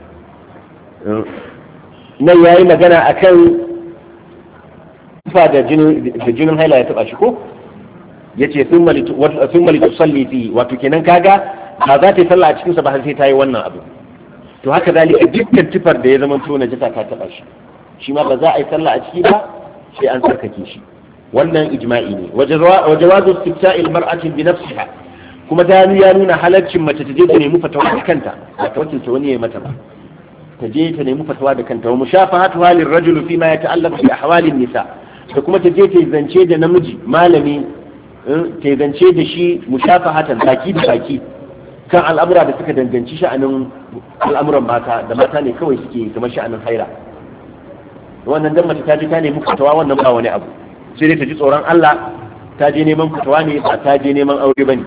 A: nan ya yi magana a kan tufa da jinin haila ya taba shi ko ya ce sun malitu salli fi wato kenan kaga ba za ta yi sallah a cikinsa ba har sai ta yi wannan abu to haka zalika dukkan tufar da ya zama to najasa ta taba shi shi ma ba za a yi sallah a ciki ba sai an tsarkake shi wannan ijma'i ne wa jawazu istifsa'il mar'ati bi nafsiha kuma ta ya nuna halaccin mace ta je ta nemi fatawa da kanta ba ta wakilta wani ya mata ba ta je ta nemi fatawa da kanta wa mushafahatu halir rajul fi ma yata'allaqu bi ahwalin nisa da kuma ta je ta zance da namiji malami ta zance da shi mushafahatan baki da baki kan al'amura da suka danganci sha'anin al'amuran mata da mata ne kawai suke kamar sha'anin haira wannan dan mace ta je ta nemi fatawa wannan ba wani abu sai dai ta ji tsoron Allah ta je neman fatawa ne ba ta je neman aure bane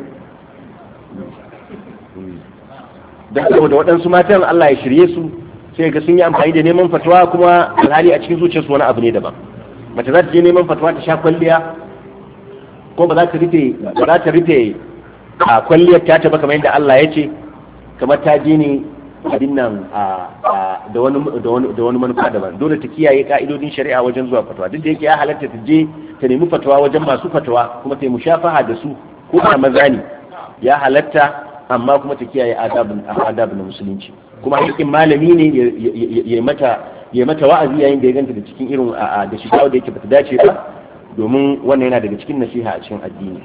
A: dan saboda waɗansu matan Allah ya shirye su sai ga sun yi amfani da neman fatawa kuma alhali a cikin zuciyarsu wani abu ne daban mace za ta je neman fatawa ta sha kwalliya ko ba za ta rufe ba za ta rufe a kwalliyar ta ta ba kamar yadda Allah ya ce kamar ta je ne abin nan da wani da wani manufa daban dole ta kiyaye ka'idodin shari'a wajen zuwa fatawa duk da yake ya halatta ta je ta nemi fatawa wajen masu fatawa kuma ta yi mushafaha da su ko a maza ne ya halatta amma kuma ta kiyaye adabin adabin musulunci kuma hakkin malami ne ya mata ya mata wa'azi yayin da ya ganta da cikin irin da shi da yake bata dace ba domin wannan yana daga cikin nasiha a cikin addini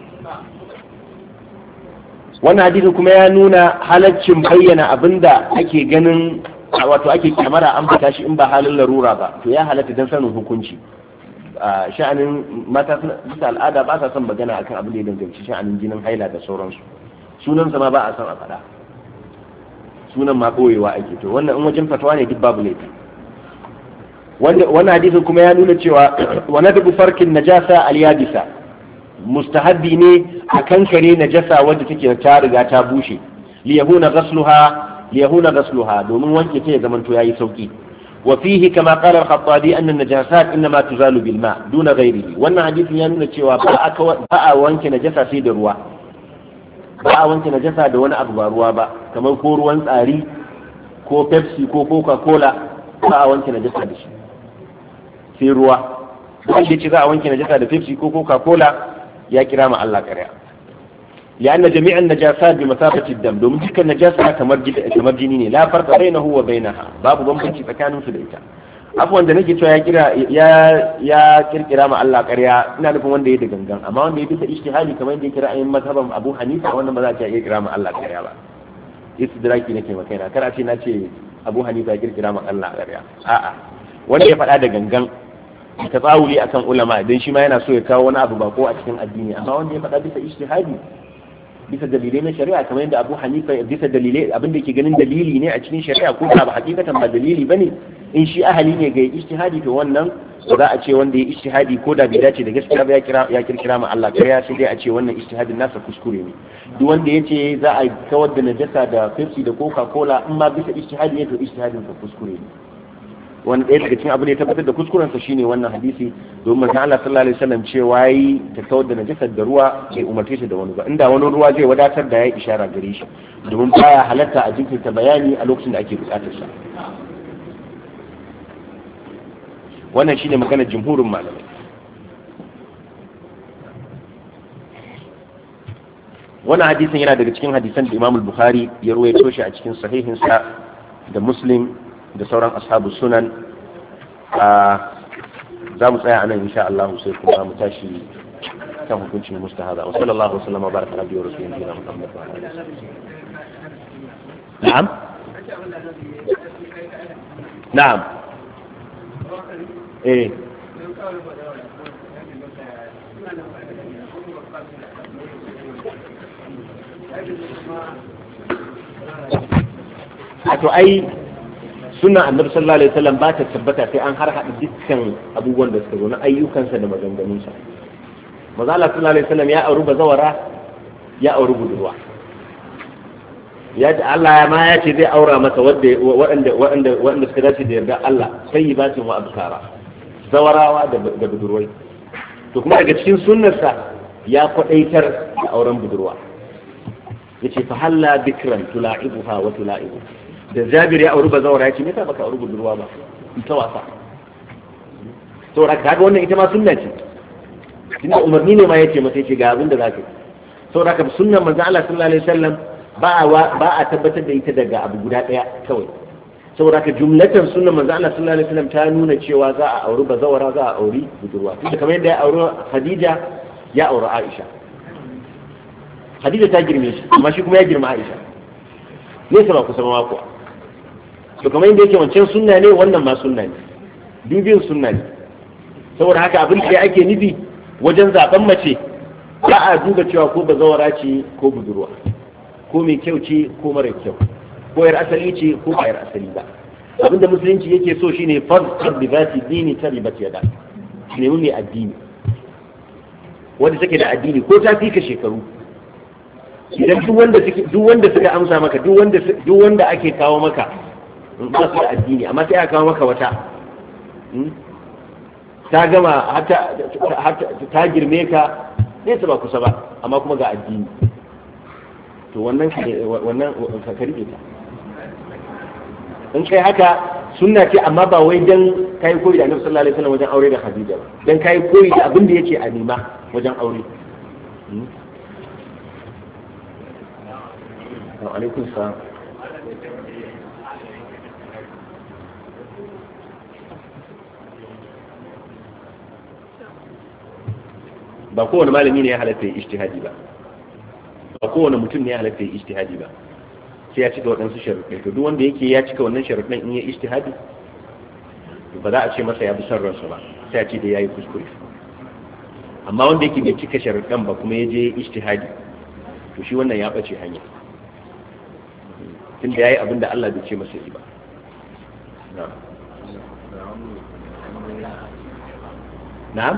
A: wannan hadisin kuma ya nuna halaccin bayyana abinda ake ganin wato ake kyamara an fita shi in ba halin larura ba to ya halatta don sanin hukunci sha'anin mata bisa al'ada ba sa son magana akan abin da ya danganci sha'anin jinin haila da sauransu sunansa ma ba a son a faɗa sunan ma ɓoyewa ake to wannan in wajen fatawa ne duk babu laifi wannan hadisin kuma ya nuna cewa wa nadbu farkin najasa al-yabisa mustahabbi ne a kankare najasa wadda take ta riga ta bushe li yahuna ghasluha li yahuna ghasluha domin wanke ta ya zamanto yayi sauki wa fihi kama qala al-khattabi anna an-najasat inma tuzalu bil ma duna ghayrihi wannan hadisin ya nuna cewa ba a wanke najasa sai da ruwa ba a wanke najasa da wani abu ba ruwa ba kamar ko ruwan tsari ko Pepsi ko Coca-Cola ba a wanke najasa da shi sai ruwa wanda ce za a wanke najasa da Pepsi ko Coca-Cola ya kira ma Allah ƙarya lianna jami'an najasat bi masafati dam domin dukkan najasa kamar kamar jini ne la farqa bainahu wa bainaha babu bambanci tsakanin su da ita afwan da nake cewa ya kira ya ya kirkira ma Allah ƙarya ina nufin wanda ya da gangan amma wanda ya bisa ijtihadi kamar yadda ya kira ayin mazhaban Abu Hanifa wannan ba za ta iya kira ma Allah ƙarya ba istidraki nake maka ina kar a ce na ce Abu Hanifa ya kirkira ma Allah ƙarya a'a wanda ya faɗa da gangan ta tsawuli akan ulama don shi ma yana so ya kawo wani abu bako a cikin addini amma wanda ya faɗa bisa ijtihadi bisa dalilai na shari'a kamar yadda Abu Hanifa bisa dalilai abin da ke ganin dalili ne a cikin shari'a ko ba hakikatan ba dalili bane in shi ahali ne ga ijtihadi to wannan za a ce wanda ya ijtihadi ko da bai dace da gaskiya ba ya kira ya kirkira ma Allah kariya, sai dai a ce wannan ijtihadin nasa kuskure ne. Duk wanda yace za a kawar da najasa da Pepsi da Coca-Cola in ma bisa ijtihadi ne to ijtihadin sa kuskure ne. Wani ɗaya daga cikin abu ne tabbatar da kuskuren sa shine wannan hadisi, domin manzon Allah sallallahu alaihi wasallam cewa yi ta kawar da najasa da ruwa bai umarce shi da wani ba, inda wani ruwa zai wadatar da yayi ishara gare shi, domin baya halatta a jinkirta bayani a lokacin da ake buƙatar sa. Wannan shine maganar jumhurin malamai. Wannan hadisin yana daga cikin hadisan da Imam Bukhari ya ruwaito shi a cikin sahihinsa da Muslim da sauran ashabu sunan. Za mu tsaya anan insha Allah sai kuma mu tashi kan hukuncin mustahada. Wa sallallahu alaihi wa sallam wa baraka ala nabiyyi wa rasulina Muhammad wa alihi. Na'am. Na'am. Eh. Wato ai sunan annabi sallallahu alaihi wasallam ba ta tabbata sai an har hada dukkan abubuwan da suka zo na ayyukansa da maganganunsa. Manzo Allah sallallahu alaihi wasallam ya auri bazawara, ya auri budurwa. Ya ji Allah ma ya ce zai aura masa waɗanda waɗanda waɗanda suka dace da yarda Allah, sayyibatin wa abkara, zawarawa da budurwai. To kuma daga cikin sunnarsa ya kwadaitar da auren budurwa. Yace fa halla bikran tula'ibuha wa tula'ibu. Da Jabir ya auri bazawara yace me yasa baka auri budurwa ba? Ita wasa. To da kaga wannan ita ma sunna ce. Tunda umarni ne ma yace mata yace ga abin da zaka yi. Saboda haka sunnar manzon Allah sallallahu alaihi wasallam ba a tabbatar da ita daga abu guda ɗaya kawai. Saboda ka jumlatar sunan manzo Allah sallallahu alaihi wasallam ta nuna cewa za a auri bazawara, za a auri budurwa. Tunda kamar yadda ya auri Khadija ya auri Aisha. Khadija ta girme shi amma shi kuma ya girma Aisha. Ne sai ba kusa ma kuwa. To kamar yadda yake wancan sunna ne wannan ma sunna ne. Bibin sunna ne. Saboda haka abin da ake nufi wajen zaben mace ba a duba cewa ko bazawara ce ko budurwa, ko mai kyau ce ko mara kyau, ko yar asali ce ko ba yar asali ba. Abinda musulunci yake so shine fadl bi zati dini taribat yada, nemi mai addini wanda take da addini ko ta fika shekaru. Idan duk wanda suke duk wanda suka amsa maka, duk wanda duk wanda ake kawo maka ba su da addini, amma sai aka kawo maka wata ta gama hatta ta girme ka ne ta ba kusa ba amma kuma ga addini, to wannan wannan ka rike ta. In kai haka sunna ce, amma ba wai dan kai koyi da Annabi sallallahu alaihi wasallam wajen aure da Khadija ba, dan kai koyi da abin da yake a nima wajen aure. Wa alaikum salam. Ba kowane malami ne ya halatta ya ijtihadi ba, ba kowane mutum ne ya halatta ya ijtihadi ba, sai ya cika waɗansu sharuɗai. To duk wanda yake ya cika wannan sharuɗan in ya ijtihadi ba za a ce masa ya bi son ransa ba, sai a ce da yayi kuskure. Amma wanda yake bai cika sharuɗan ba kuma ya je ijtihadi, to shi wannan ya bace hanya, tunda yayi abin da Allah bai ce masa yi ba. Na'am. Na'am.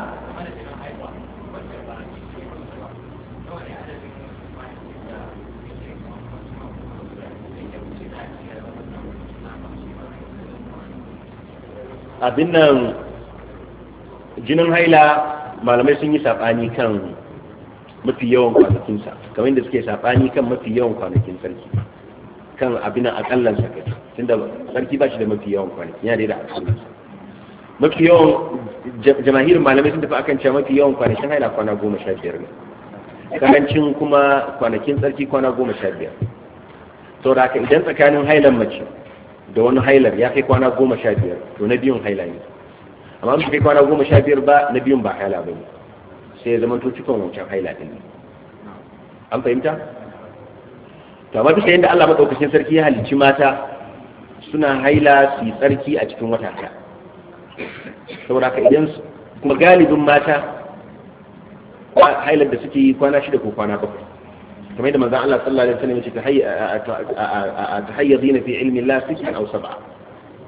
A: Abin nan jinin haila malamai sun yi saɓani kan mafi yawan kwanakinsa, kamar yadda suke saɓani kan mafi yawan kwanakin sarki, kan abin nan akallan sakai, tunda sarki ba shi da mafi yawan kwanaki, yana da akallansa. Mafi yawan jamahirin malamai sun tafi akan cewa mafi yawan kwanakin haila kwana goma sha biyar ne, karancin kuma kwanakin sarki kwana goma sha biyar. Saboda haka idan tsakanin hailan mace da wani hailar ya kai kwana goma sha biyar, to na biyun haila ne. Amma in kai kwana goma sha biyar ba, na biyun ba haila ba ne, sai ya zama to cikon wancan haila ɗin ne. An fahimta? To amma bisa yadda Allah maɗaukacin sarki ya halicci mata suna haila su yi tsarki a cikin wata ɗaya. Saboda haka idan kuma galibin mata hailar da suke yi kwana shida ko kwana bakwai, kamar yadda manzon Allah sallallahu alaihi wasallam ya ce tahayyadina fi ilmi Allah sittan aw sab'a,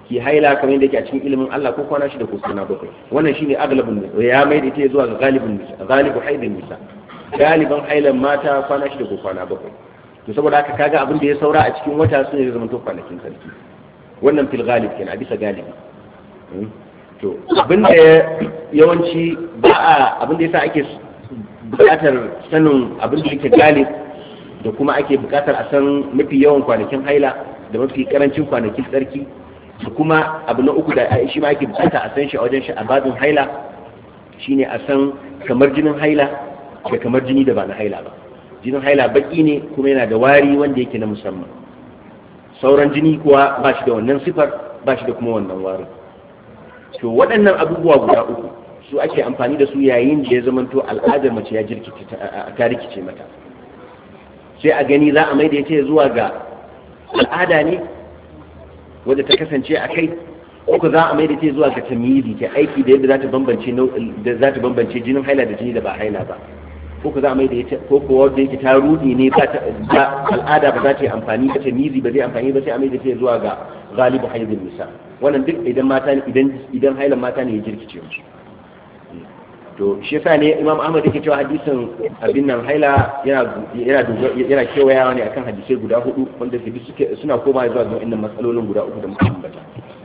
A: ki haila kamar yadda yake a cikin ilimin Allah ko kwana shida ko kwana bakwai wannan shine aglabun ne ya mai da ita zuwa ga galibin nisa galibu haidin nisa galiban hailan mata kwana shida ko kwana bakwai to saboda haka kaga abin da ya saura a cikin wata sun yi zama to kwanakin sarki wannan fil galib kenan a bisa galibi to abin da yawanci ba a abin da yasa ake buƙatar sanin abin da yake galib da kuma ake buƙatar a san mafi yawan kwanakin haila da mafi karancin kwanakin tsarki da kuma abu na uku da shi ma ake buƙata a san shi a wajen shi a babin haila shine a san kamar jinin haila da kamar jini da ba na haila ba jinin haila baki ne kuma yana da wari wanda yake na musamman sauran jini kuwa ba shi da wannan sifar ba shi da kuma wannan warin to waɗannan abubuwa guda uku su ake amfani da su yayin da ya zamanto al'adar mace ya jirkice ta rikice mata sai a gani za a maida ita zuwa ga al'ada ne wadda ta kasance a kai ko za a maida ita zuwa ga tamyizi ta aiki da yadda za ta bambance da za ta bambance jinin haila da jini da ba haila ba ko za a maida ita ko ko wanda yake ta rudi ne ba ta al'ada ba za ta yi amfani ba tamyizi ba zai amfani ba sai a maida ita zuwa ga galibu haidin nisa wannan duk idan mata idan idan hailan mata ne ya jirkice musu to shi yasa ne Imam Ahmad yake cewa hadisin abin nan haila yana yana yana kewayawa ne akan hadisai guda hudu wanda su suke suna koma zuwa ga wannan matsalolin guda uku da muka ambata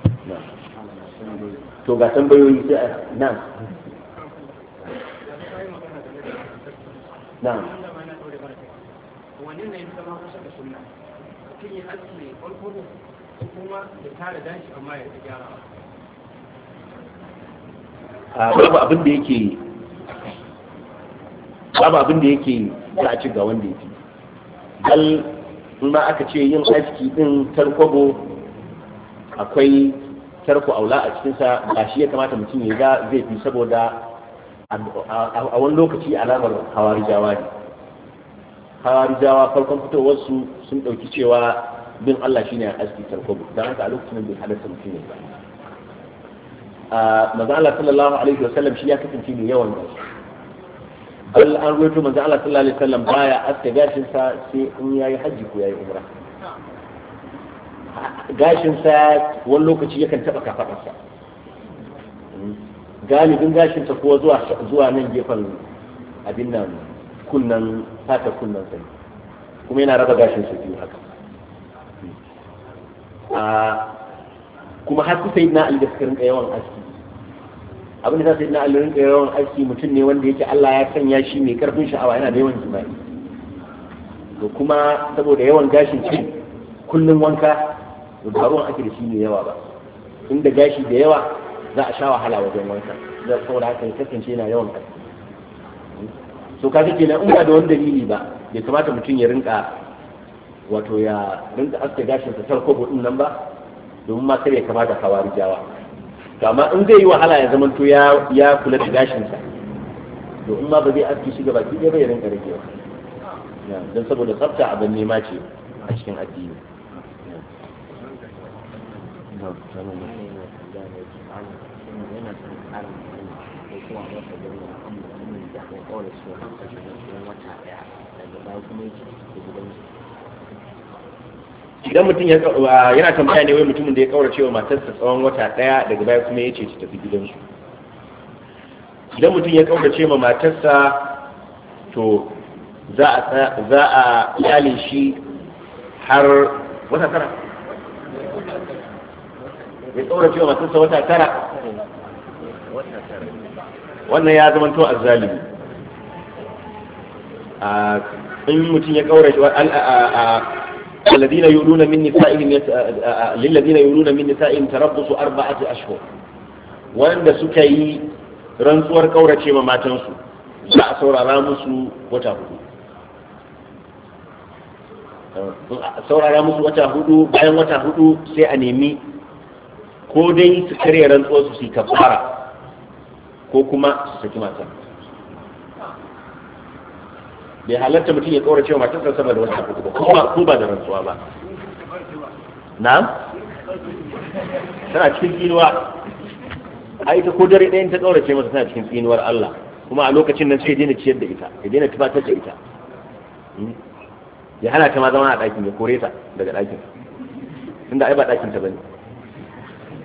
A: to ga tambayoyi sai na na
C: wannan ne kuma kusa da sunna kin yi haske farko kuma da tare da shi amma ya gyara
A: babu abin da yake babu abin da yake za a ci ga wanda yake bal in ma aka ce yin aski din tarkwabo akwai tarko aula a cikinsa ba shi ya kamata mutum ya ga zai fi saboda a wani lokaci alamar hawarijawa ne hawarijawa farkon fitowarsu sun ɗauki cewa bin Allah shine a aski tarkwabo don haka a lokacin bai halatta mutum ya ba manzo Allah sallallahu alaihi wasallam shi ya kasance mai yawan gashi bal an ruwaito manzo Allah sallallahu alaihi wasallam baya aska gashin sa sai in yayi haji ko yayi umra gashin sa wani lokaci yakan taba kafadar sa galibin gashin sa ko zuwa zuwa nan gefen abin nan kunnan fata kunnan sa kuma yana raba gashin sa biyu haka kuma har su sayyidina Ali da suka rinka yawan aski abin da sayyidina Ali rinka yawan aski mutum ne wanda yake Allah ya sanya shi mai karfin sha'awa yana da yawan jima'i to kuma saboda yawan gashin shi kullun wanka to ba ruwan ake da shi mai yawa ba inda gashi da yawa za a sha wahala wajen wanka da saboda haka ya kasance yana yawan aski so kaga kenan in ba da wani dalili ba bai kamata mutum ya rinka wato ya rinka aska gashin sa tarko din nan ba domin ma kare kama da hawari jawa amma in zai yi wahala ya zama to ya ya kula da gashinsa to in ma ba zai aski shi gaba ki bai rinka rage wa don saboda tsafta abin nema ce a cikin addini idan mutum yana tambaya ne wai mutumin da ya kaurace wa matarsa tsawon wata daya daga baya kuma ya ce ta tafi gidansu idan mutum ya kaurace ma matarsa to za a za a kyale shi har wata tara ya kaurace wa matarsa wata tara wannan ya zama to azzalimi a in mutum ya kaurace الذين يولون من نسائهم يت... للذين يولون من نسائهم تربص أربعة أشهر وأن سكي رنسور كورة شيء ما تنسوا لا سورة راموس وتهدو سورة راموس وتهدو بعد وتهدو سأنمي كودي سكري رنسور سي كفارة كوكما سكماتا bai halatta mutum ya kaurace wa matarsa sama da wata uku ba ko ba da rantsuwa ba na'am tana cikin tsinuwa a ita ko dare ɗayan ta kaurace masa tana cikin tsinuwar Allah kuma a lokacin nan sai ya daina ciyar da ita ya daina tufatar da ita ya hana ta ma zama a ɗakin ya kore ta daga ɗakin tunda ai ba ɗakin ta bane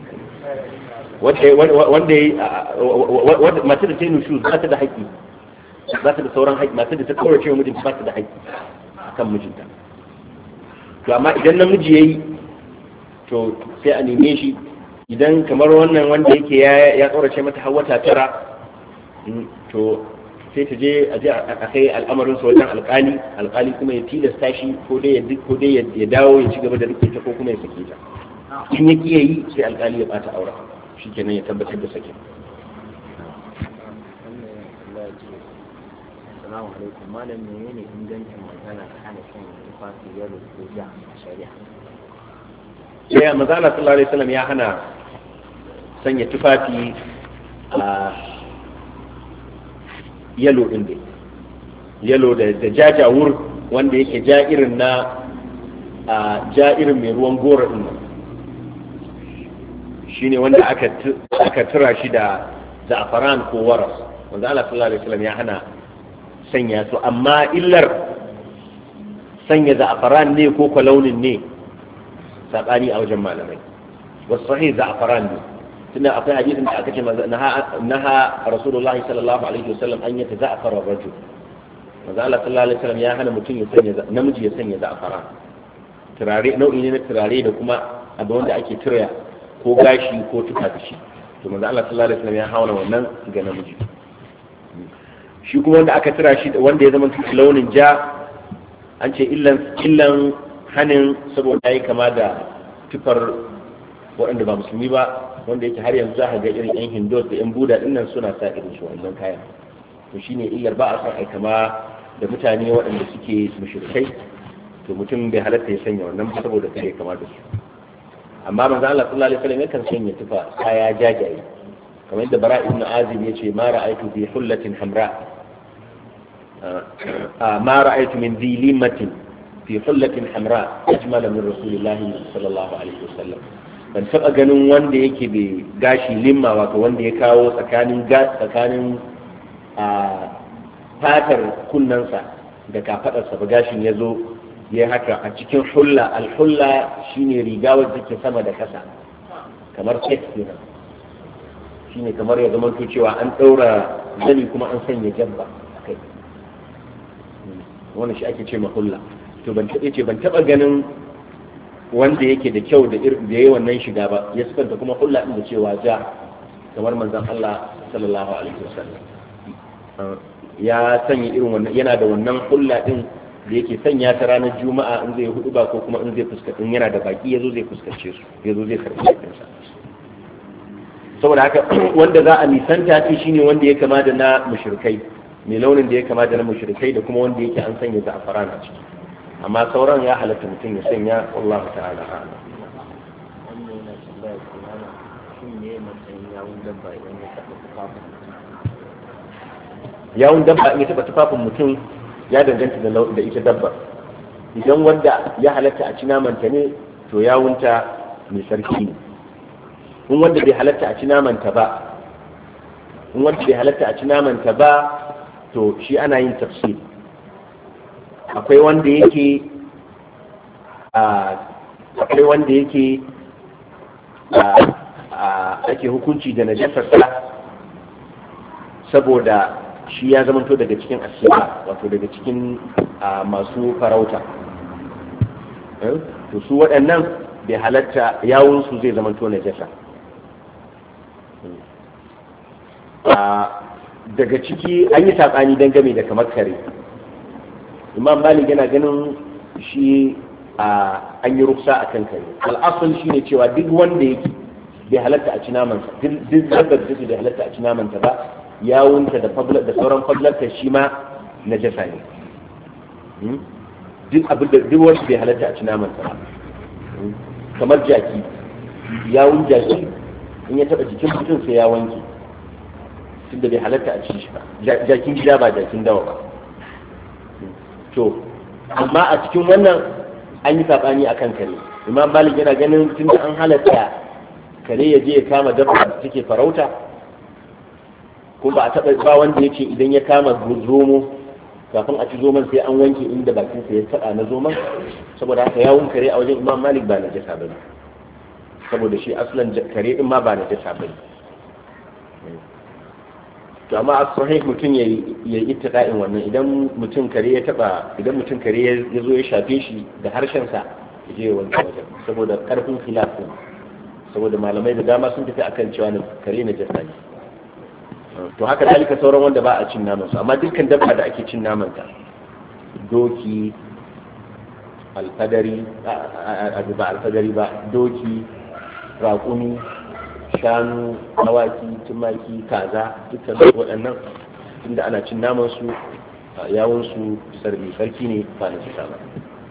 A: wanda wanda mace da ta yi nushu za ta da haƙƙi za ta da sauran haƙƙi mace da ta kaurace wa mijinta ba ta da haƙƙi akan mijinta. To amma idan namiji yayi to sai a neme shi, idan kamar wannan wanda yake ya ya kaurace mata har wata tara to sai ta je a je a kai al'amarin sa wajen alƙali, alƙali kuma ya tilasta shi ko dai ya ko dai ya dawo ya ci gaba da rike ta ko kuma ya sake ta. In ya kiyaye yi sai alƙali ya bata aure, shikenan ya tabbatar da sakin.
B: Assalamu alaikum, malam menene ingancin magana hana shan tufafi yalo ko ja a shari'a?
A: Sai manzo Allah sallallahu alaihi wasallam ya hana sanya tufafi a yalo din dai, yalo da da jajawur wanda yake ja irin na a ja irin mai ruwan goro din nan, shine wanda aka aka tura shi da za'afaran ko waras. Manzo Allah sallallahu alaihi wasallam ya hana sanya su, amma illar sanya za'afaran ne ko launin ne sabani a wajen malamai. Wasu sahih za'afaran ne, tunda akwai hadisin da aka ce naha rasulullahi sallallahu alaihi wasallam an yata za'afara rajul. Manzo Allah sallallahu alaihi wasallam ya hana mutum ya sanya namiji ya sanya za'afaran. Turare nau'i ne na turare da kuma abu wanda ake turaya ko gashi ko tufa da shi. To manzo Allah sallallahu alaihi wasallam ya hauna wannan ga namiji. Shi kuma wanda aka tura shi wanda ya zama launin ja, an ce illan illan hanin saboda yayi kama da tufar waɗanda ba musulmi ba, wanda yake har yanzu za ka ga irin yan hindus da yan buda dinnan suna sa irin shi wannan kayan. To shine illar ba a san ai kama da mutane waɗanda suke mushrikai, to mutum bai halatta ya sanya wannan saboda kai kama da su. Amma manzo Allah sallallahu alaihi wasallam yakan sanya tufa kaya jajaye, kamar yadda Bara ibn Azib yace ma ra'aytu bi hullatin hamra ma ra'aytu min dhi limatin fi hullatin hamra ajmala min rasulillah sallallahu alaihi wasallam. Ban taba ganin wanda yake bai gashi limma, wato wanda ya kawo tsakanin gas tsakanin a fatar kunnansa da kafadarsa ba gashin ya zo ya haka a cikin hulla. Al-hulla shine riga wadda take sama da kasa kamar set kenan, shine kamar ya zama to cewa an daura zani kuma an sanya jabba kai, wannan shi ake ce ma hulla. To ban taɓa ce ban taɓa ganin wanda yake da kyau da irin da yayi wannan shiga ba ya sukanta kuma hulla din da cewa ja kamar manzon Allah sallallahu alaihi wasallam ya sanya irin wannan, yana da wannan hulla din da yake sanya ta ranar juma'a in zai hudu ba ko kuma in zai fuskace, in yana da baki yazo zai fuskace su, yazo zai karbi sa. Saboda haka wanda za a nisanta shi shine wanda ya kama da na mushrikai, mai launin da ya kama da na mushrikai, da kuma wanda yake an sanya za'afaran a ciki. Amma sauran ya halatta mutum ya sanya, wallahu ta'ala a'lam.
B: Wannan yana tambaya kuma shin ne matsayin yawun dabba idan ya taɓa tufafin
A: yawun dabba in ya taɓa tufafin mutum ya danganta da ita dabba. Idan wanda ya halatta a ci namanta ne to yawunta mai sarki ne. In wanda bai halatta a ci namanta ba in wanda bai halatta a ci namanta ba to shi ana yin tafsir. Akwai wanda yake akwai wanda yake ake hukunci da najasarsa saboda shi ya zamanto daga cikin asiba, wato daga cikin masu farauta. To su waɗannan bai halatta yawunsu zai zamanto najasa. Daga ciki an yi saɓani dangane da kamar kare. Imam Malik yana ganin shi an yi ruksa a kan kare. Al'asul shi ne cewa duk wanda yake bai halatta a ci namansa, duk dabbar da bai halatta a ci namanta ba, yawunta da da sauran fadlarta shi ma najasa ne. Duk abin da duk wanda bai halatta a ci namanta ba, kamar jaki, yawun jaki in ya taɓa jikin mutum sai ya wanke, tunda bai halatta a ci shi ba. Jakin gida ba jakin dawa ba. To amma a cikin wannan an yi saɓani akan kare. Imam Malik yana ganin tunda an halatta kare ya je ya kama dabba da take farauta, ko ba a taɓa ba wanda ya ce idan ya kama zomo kafin a ci zoman sai an wanke inda bakinsa ya taɓa na zoman, saboda haka yawun kare a wajen Imam Malik ba najasa ba ne. saboda shi aslan kare din ma ba na jasa bane. To amma a sahih mutum ya yi ittida'in wannan idan mutum kare ya taba idan mutum kare ya zo ya shafe shi da harshen sa ya je wanke wajen saboda karfin khilafin, saboda malamai da dama sun tafi akan cewa kare na jasa ne. To haka dalika sauran wanda ba a cin naman su, amma dukkan dabba da ake cin naman ta, doki, alfadari ba alfadari ba doki, raƙumi, shanu, awaki, tumaki, kaza, dukkan waɗannan inda ana cin naman su yawon su sarki sarki ne ba na cika ba.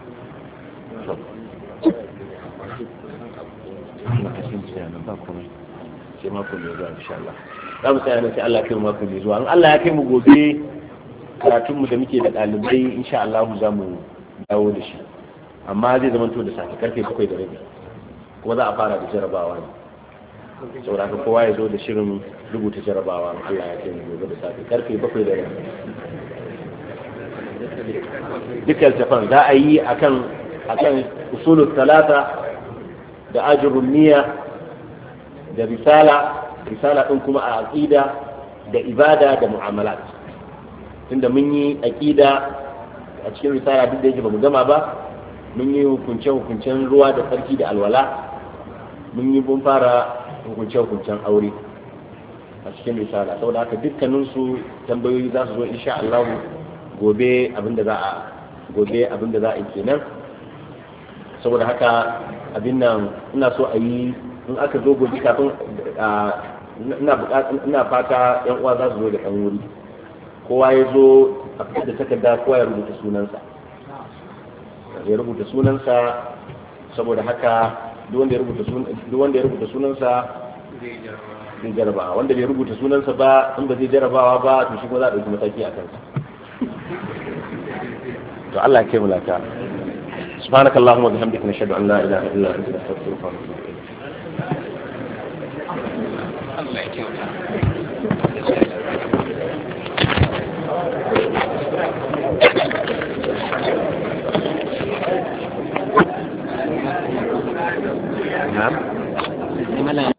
A: sai mako mai zuwa insha Allah za mu tsaya nan sai Allah ya kai mu mako mai zuwa in Allah ya kai mu gobe karatun mu da muke da ɗalibai insha Allah za mu dawo da shi, amma zai zama to da safe karfe bakwai da rabi kuma za a fara da jarabawa ne, saboda haka kowa ya zo da shirin rubuta jarabawa in Allah ya kai mu gobe da safe karfe bakwai da rabi. Dukkan tafan za a yi akan akan usulul talata da ajrun niyya da risala risala din kuma a aqida da ibada da mu'amalat. Tunda mun yi aqida a cikin risala duk da yake bamu gama ba, mun yi hukunce hukuncen ruwa da tsarki da alwala, mun yi bun fara hukunce hukuncen aure a cikin risala, saboda haka dukkanin su tambayoyi za su zo insha Allah gobe abinda za a gobe abinda za a yi kenan. Saboda haka abin nan ina so a yi in aka zo gobe kafin ina ina fata yan uwa za su zo da ɗan wuri, kowa ya zo a fitar da takarda kowa ya rubuta sunansa ya rubuta sunansa saboda haka duk wanda ya rubuta sunan duk wanda ya rubuta sunansa zai jarabawa, wanda bai rubuta sunansa ba in ba zai jarabawa ba to shi kuma za a ɗauki mataki a kansa. to Allah ya kai mu lafiya. سبحانك اللهم وبحمدك نشهد ان لا اله الا انت نستغفرك ونتوب اليك. نعم